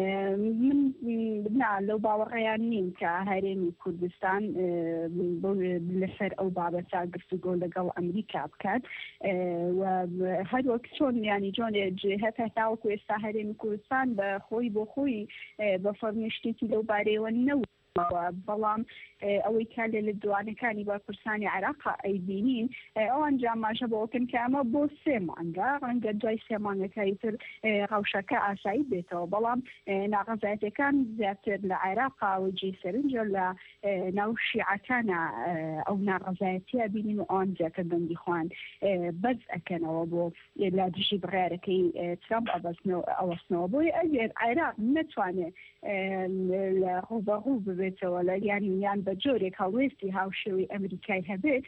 من لەو باوەڕێیان نیم کە هەرێمی کوردستان لەسەر ئەو بابەتە گفتوگۆ لەگەڵ ئەمریکا بکات و هەروەک چۆن ینی جۆنێ هەتا تاوەکو ئێستا هەرێمی کوردستان بە خۆی بۆ خۆی بە فەرمیشتێکی لەو بارەیەوە نەوت بەڵام ئەوەی کا لە دوانەکانی باکوورسانی عێراق ئەیبینین ئەوان جاماژە بۆکن کە ئەمە بۆ 3 مانگە ڕەنگە دوای 3 مانگەکانی تر ڕەوشەکە ئاسایی بێتەوە. بەڵام ناغەزایەتەکان زیاتر لە عێراقا وجێ سەرنجە لە ناو شیعەکانە ئەو ناغەزایەتیە بینین و ئەوان زیاتر بەندی خوان بەرز ئەکەنەوە بۆ لە دژی بڕیارەکەی ترامپ ئەوەستنەوە بۆی ئەگەر عێراق نەتوانێت لە ڕوبەڕوو ببێتەوە لە یان بە جۆرێک هەڵوێستی هاوشێوەی ئەمریکای هەبێت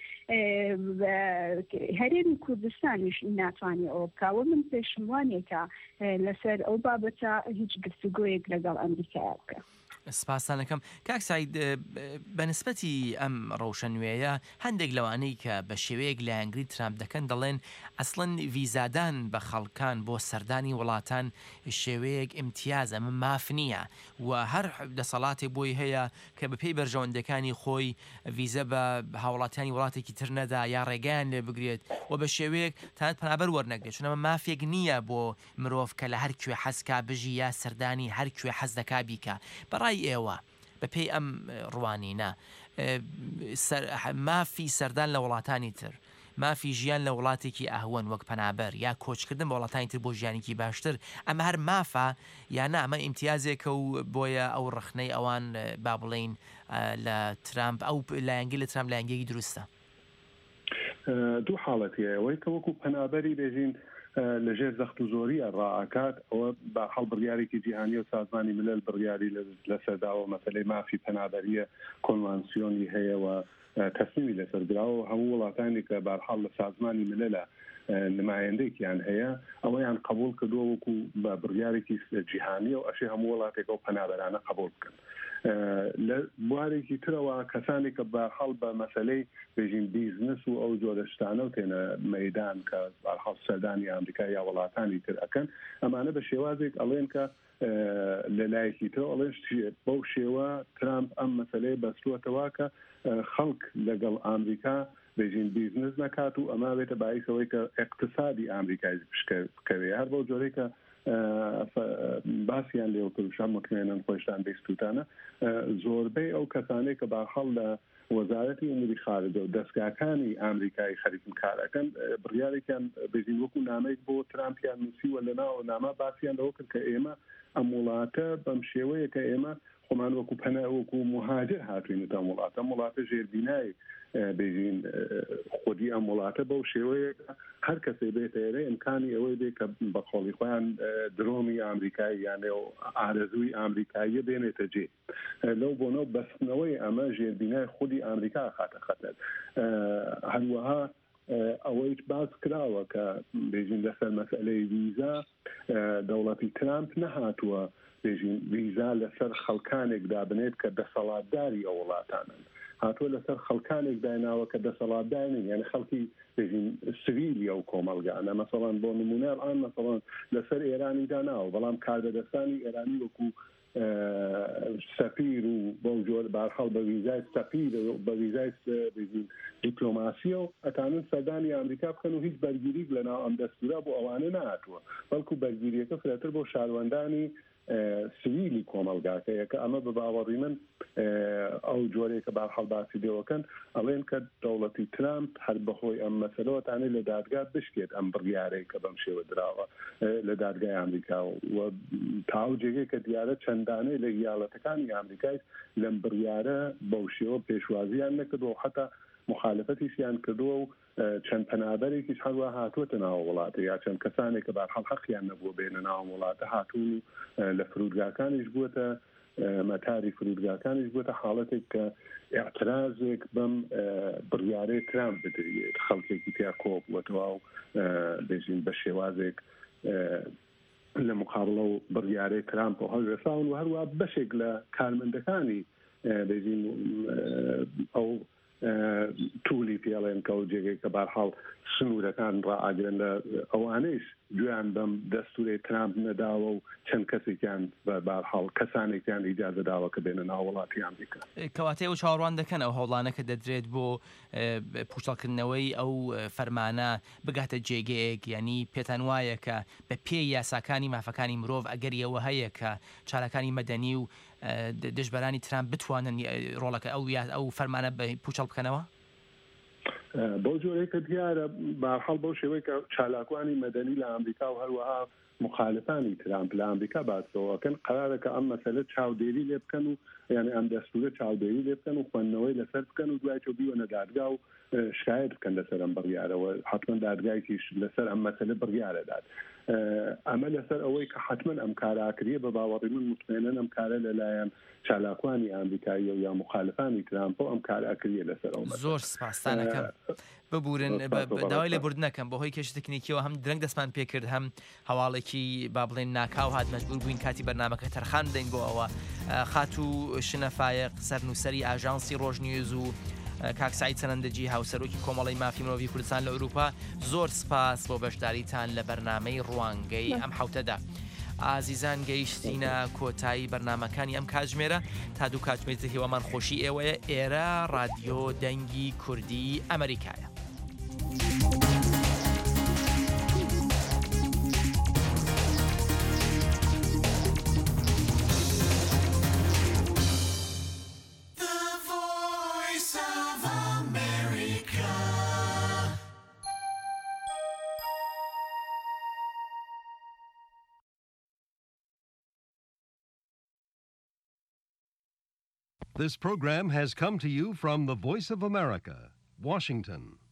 هەرێمی کوردستانیش ناتوانێت ئەوە بکاوە. من پێشم وانێکە لەسەر ئەو بابەتە هیچ گفتوگۆیەک لەگەڵ ئەمریکای بکە. سپاسانەکەم کاک سعید بەنسبەتی ئەم ڕەوشەنوێیە هەندێک لەوانەی کە بە شێوەیەک لە ئەنگری ترامپ دەکەن دەڵێن ئەسڵەن ڤیزادان بە خەڵکان بۆ سەردانی وڵاتان شێوەیەک ئیمتیازە من ماف نییە و هەر دەسەڵاتی بۆی هەیە کە بەپێی بەرژەوەندەکانی خۆی ڤیزە بە هاوڵاتیانی وڵاتێکی تر نەدا یا ڕێگەیان لێ بگرێت و بە شێوەیەک تانەت پەنابەر وەرنەگرێت چونەمە مافێک نییە بۆ مرۆڤ کە لە هەر کوێ حەزکا بژی یا سەردانی هەر کوێ حەز دەکا بیکە بەڕای ئێوە بەپێی ئەم ڕوانینە مافی سەردان لە وڵاتانی تر مافی ژیان لە وڵاتێکی ئاهوەن وەک پەنابەر یا کۆچکردن بە وڵاتانی تر بۆ ژیانێکی باشتر ئەمە هەر مافە یان ئەمە ئیمتیازێکە و بۆیە ئەو ڕخنەی ئەوان با بڵێن لە ترامپ ئەو لایەنگی لە ترامپ لایەنگەی دروستە دوو حاڵەتیە ئەوەی کە وەکو پەنابەری بێژین لەژێر زەخت و زۆریە ڕائکات ئەوە بە هەڵ بڕیارێکی جیهانی و سازمانی ملل بڕیاری لەسەرداوە مەسەلەی مافی پەنابەریە کۆنوانسیۆنی هەیە و تەسلیمی لەسەردراوە هەموو وڵاتانی کە بەرحاڵ لە سازمانی مللە نمایندەیەکیان هەیە ئەوەیان قبول کردووە وەکو بە بڕیارێکی جیهانی و ئەشی هەموو وڵاتێک و پەنابەرانە قبول بکەن لە بوارێکی ترەوە کەسانی کە بەرحاڵ بە مەسەلەی بێژین بیزنس و ئەو جۆرە شتانە و تێنە مەیدان کە بەرحاڵ سەردانی ئەمریکا یا وڵاتانی تر ئەکەن ئەمانە بە شێوازێک ئەڵێن کە لەلایەکی تر ئەڵێن بەو شێوە ترامپ ئەم مەسەلەیە بەستووەتەوە کە خەڵک لەگەڵ ئەمریکا بێژین بیزنس نەکات و ئەما بێتە باعثەوەی کە اقتصادی ئەمریکای بشکەوێ هەر بەو جۆرەی کە باسییان لێوکردشان مطمئنن خۆشتان بیستوتانە زۆربەی ئەو کەسانەی کە باخەڵ لە وەزارەتی ئوموری خارجە و دەستگاکانی ئەمریکای خەریکن کارەکەن بڕیارێکیان بێژین وەکو نامەیەک بۆ ترامپیان نووسیوە لەناو نامە باسییان لەوە کرد کە ئێمە ئەم وڵاتە بەم شێوەیە کە ئێمە خۆمان وەکو پەنە وەکو مهاجر هاتوینەتە وڵاتە ژێربینای بێژین خودی ئەم وڵاتە بەو شێوەیە هەر کەسێ بێتە ئێرە ئیمکانی ئەوەی بێ کە بە خۆڵی خۆیان درۆمی ئامریکایی یانێ و ئارەزووی ئامریکاییە بێنێتە جێ لەو بۆنەوە بەستنەوەی ئەمە ژێربینای خودی ئامریکا خاتە خەتەر هەروەها ئەوەی باز کراوە کە بێژین لەسەر مەسئلەی ویزا دەوڵەتی ترامپ نەهاتووە بێژین ویزا لەسەر خەڵکانێک دابنێت کە دەسەڵاتداری ئەو وڵاتانن هاتووە لەسەر خەڵکانێک دایناوە کە دەسەڵاتدارن یعنی خەڵکی بێژین سویلی ئەو کۆمەلگانە مەسەڵەن بۆ نمونە ئەڵان مەسەڵەن لەسەر ئێرانی داناوە بەڵام کاردەدەستانی ئێرانی وەکو سەفیر و بەو جۆر بارحاڵ بە ویزای سەفیر بە ویزای دیپلۆماسیە و ئەتانن سەردانی ئەمریکا بکەن و هیچ بەرگیریک لەناو ئەم دەستورە بۆ ئەوانە نهاتووە بەڵکو بەرگیریەکە فرەتر بۆ شاروەندانی سویلی کۆمەلگاکەیە کە ئەمە بە باوەڕی من ئەو جۆرێک کە بارحاڵ باسی دێوەکەن ئەڵێن کە دەوڵەتی ترامپ هەر بەخۆی ئەم مەسەلەوەتانەی لە دادگا بشکێت ئەم بڕیارەی کە بەم شێوە دراوە لە دادگای ئەمریکا و تاو جێگەی کە دیارە چەندانەی لە ایالەتەکانی ئەمریکای لەم بڕیارە بەو شێوە پێشوازیان نەکردەوە حتا مخالفەتیشیان کردووە و چەند پەنابەرێکیش هەروە هاتووەتە ناو وڵاتە یا چەند کەسانێک کە بەرحاڵ حەقیان نەبووە بێنە ناو وڵاتە هاتوون لە فرودگاکانیش بووەتە مەتاری فرودگاکانیش بووەتە حاڵەتێک کە اعتراضێک بەم بڕیارەی ترامپ بدرێت خەڵکێکی تیا کۆبووەتەوە و بێژین بە شێوازێک لە مقابڵە و بڕیارەی ترامپ و هەڵوێساون و هەروە بەشێک لە کارمەندەکانی بێژین ئەو تولی پێڵێن کە و جێگەی کە بارحاڵ سنوورەکان ڕائاگرن لە ئەوانەیش گویان بەم دەستوری ترامپ نەداوە و چەند کەسێکیان بە بارحاڵ کەسانێکیان ئیجازە داوە کە بێنە ناو وڵاتی ئەمریکا کەواتەیە و چاوەڕوان دەکەن ئەو هەوڵانە کە دەدرێت بۆ پوشتەڵکردنەوەی ئەو فەرمانە بگاتە جێگەیەک ینی پێتان وایە کە بە پێی یاساکانی مافەکانی مرۆڤ ئەگەریەوە هەیە کە چارەکانی مەدەنی و دژبەرانی ترامپ بتوانن ڕۆڵەکە ئەو فەرمانە پوچەڵ بکەنەوە بۆ جۆرێکە دیارە بەرحاڵ بەو شێوەیە کە چالاکوانی مەدەنی لە ئەمریکا و هەروەها مخالفانی ترامپ لە ئەمریکا باسەوەکەن قرارەکە ئەم مەسەلە چاودێری لێ بکەن و یعنی ئەم دەستورە چاودێری لێ بکەن و خوێندنەوەی لەسەر بکەن و دوای تۆ بیوەنە دادگا و شکایەت بکەن لەسەر ئەم بڕیارەوە حتمما دادگایکیش لەسەر ئەم مەسەلە بڕیارەدات ئەمە لەسەر ئەوەی کە حتمما ئەم کاراکریە بە باوەڕی من مطمئنن ئەم کارە لەلایەن چالاکوانی ئەمریکایی و یا مخالفانی ترامپ و ئەم کاراکریە لەسەر ئەو زۆر سپاسانەکەم ببورن داوای لێبوردنەکەم بەهۆی کێشە تەکنیکیەوە هەم درەنگ دەستمان پێکرد هەم هەواڵێکی شتێکی با بڵێن ناکاو هات مەجبور بووین کاتی بەرنامەکە تەرخان بدەین بۆ ئەوە خات و شنەفایق سەرنووسەری ئاژانسی ڕۆژنیوز و کاکسایی چەنەندەجی هاوسەرۆکی کۆمەڵی مافی مرۆڤی کوردستان لە ئەوروپا زۆر سپاس بۆ بەشداریتان لە بەرنامەی ڕوانگەی ئەم حوتەدا. ئازیزان گەیشتینە کۆتایی بەرنمەکانی ئەم کاتژمێرە تا دوو کاتژمێرە هێوەمان خۆشی ئێوەیە ئێرە رادیۆ دەنگی کوردی ئەمریکایە. This program has come to you from the Voice of America, Washington.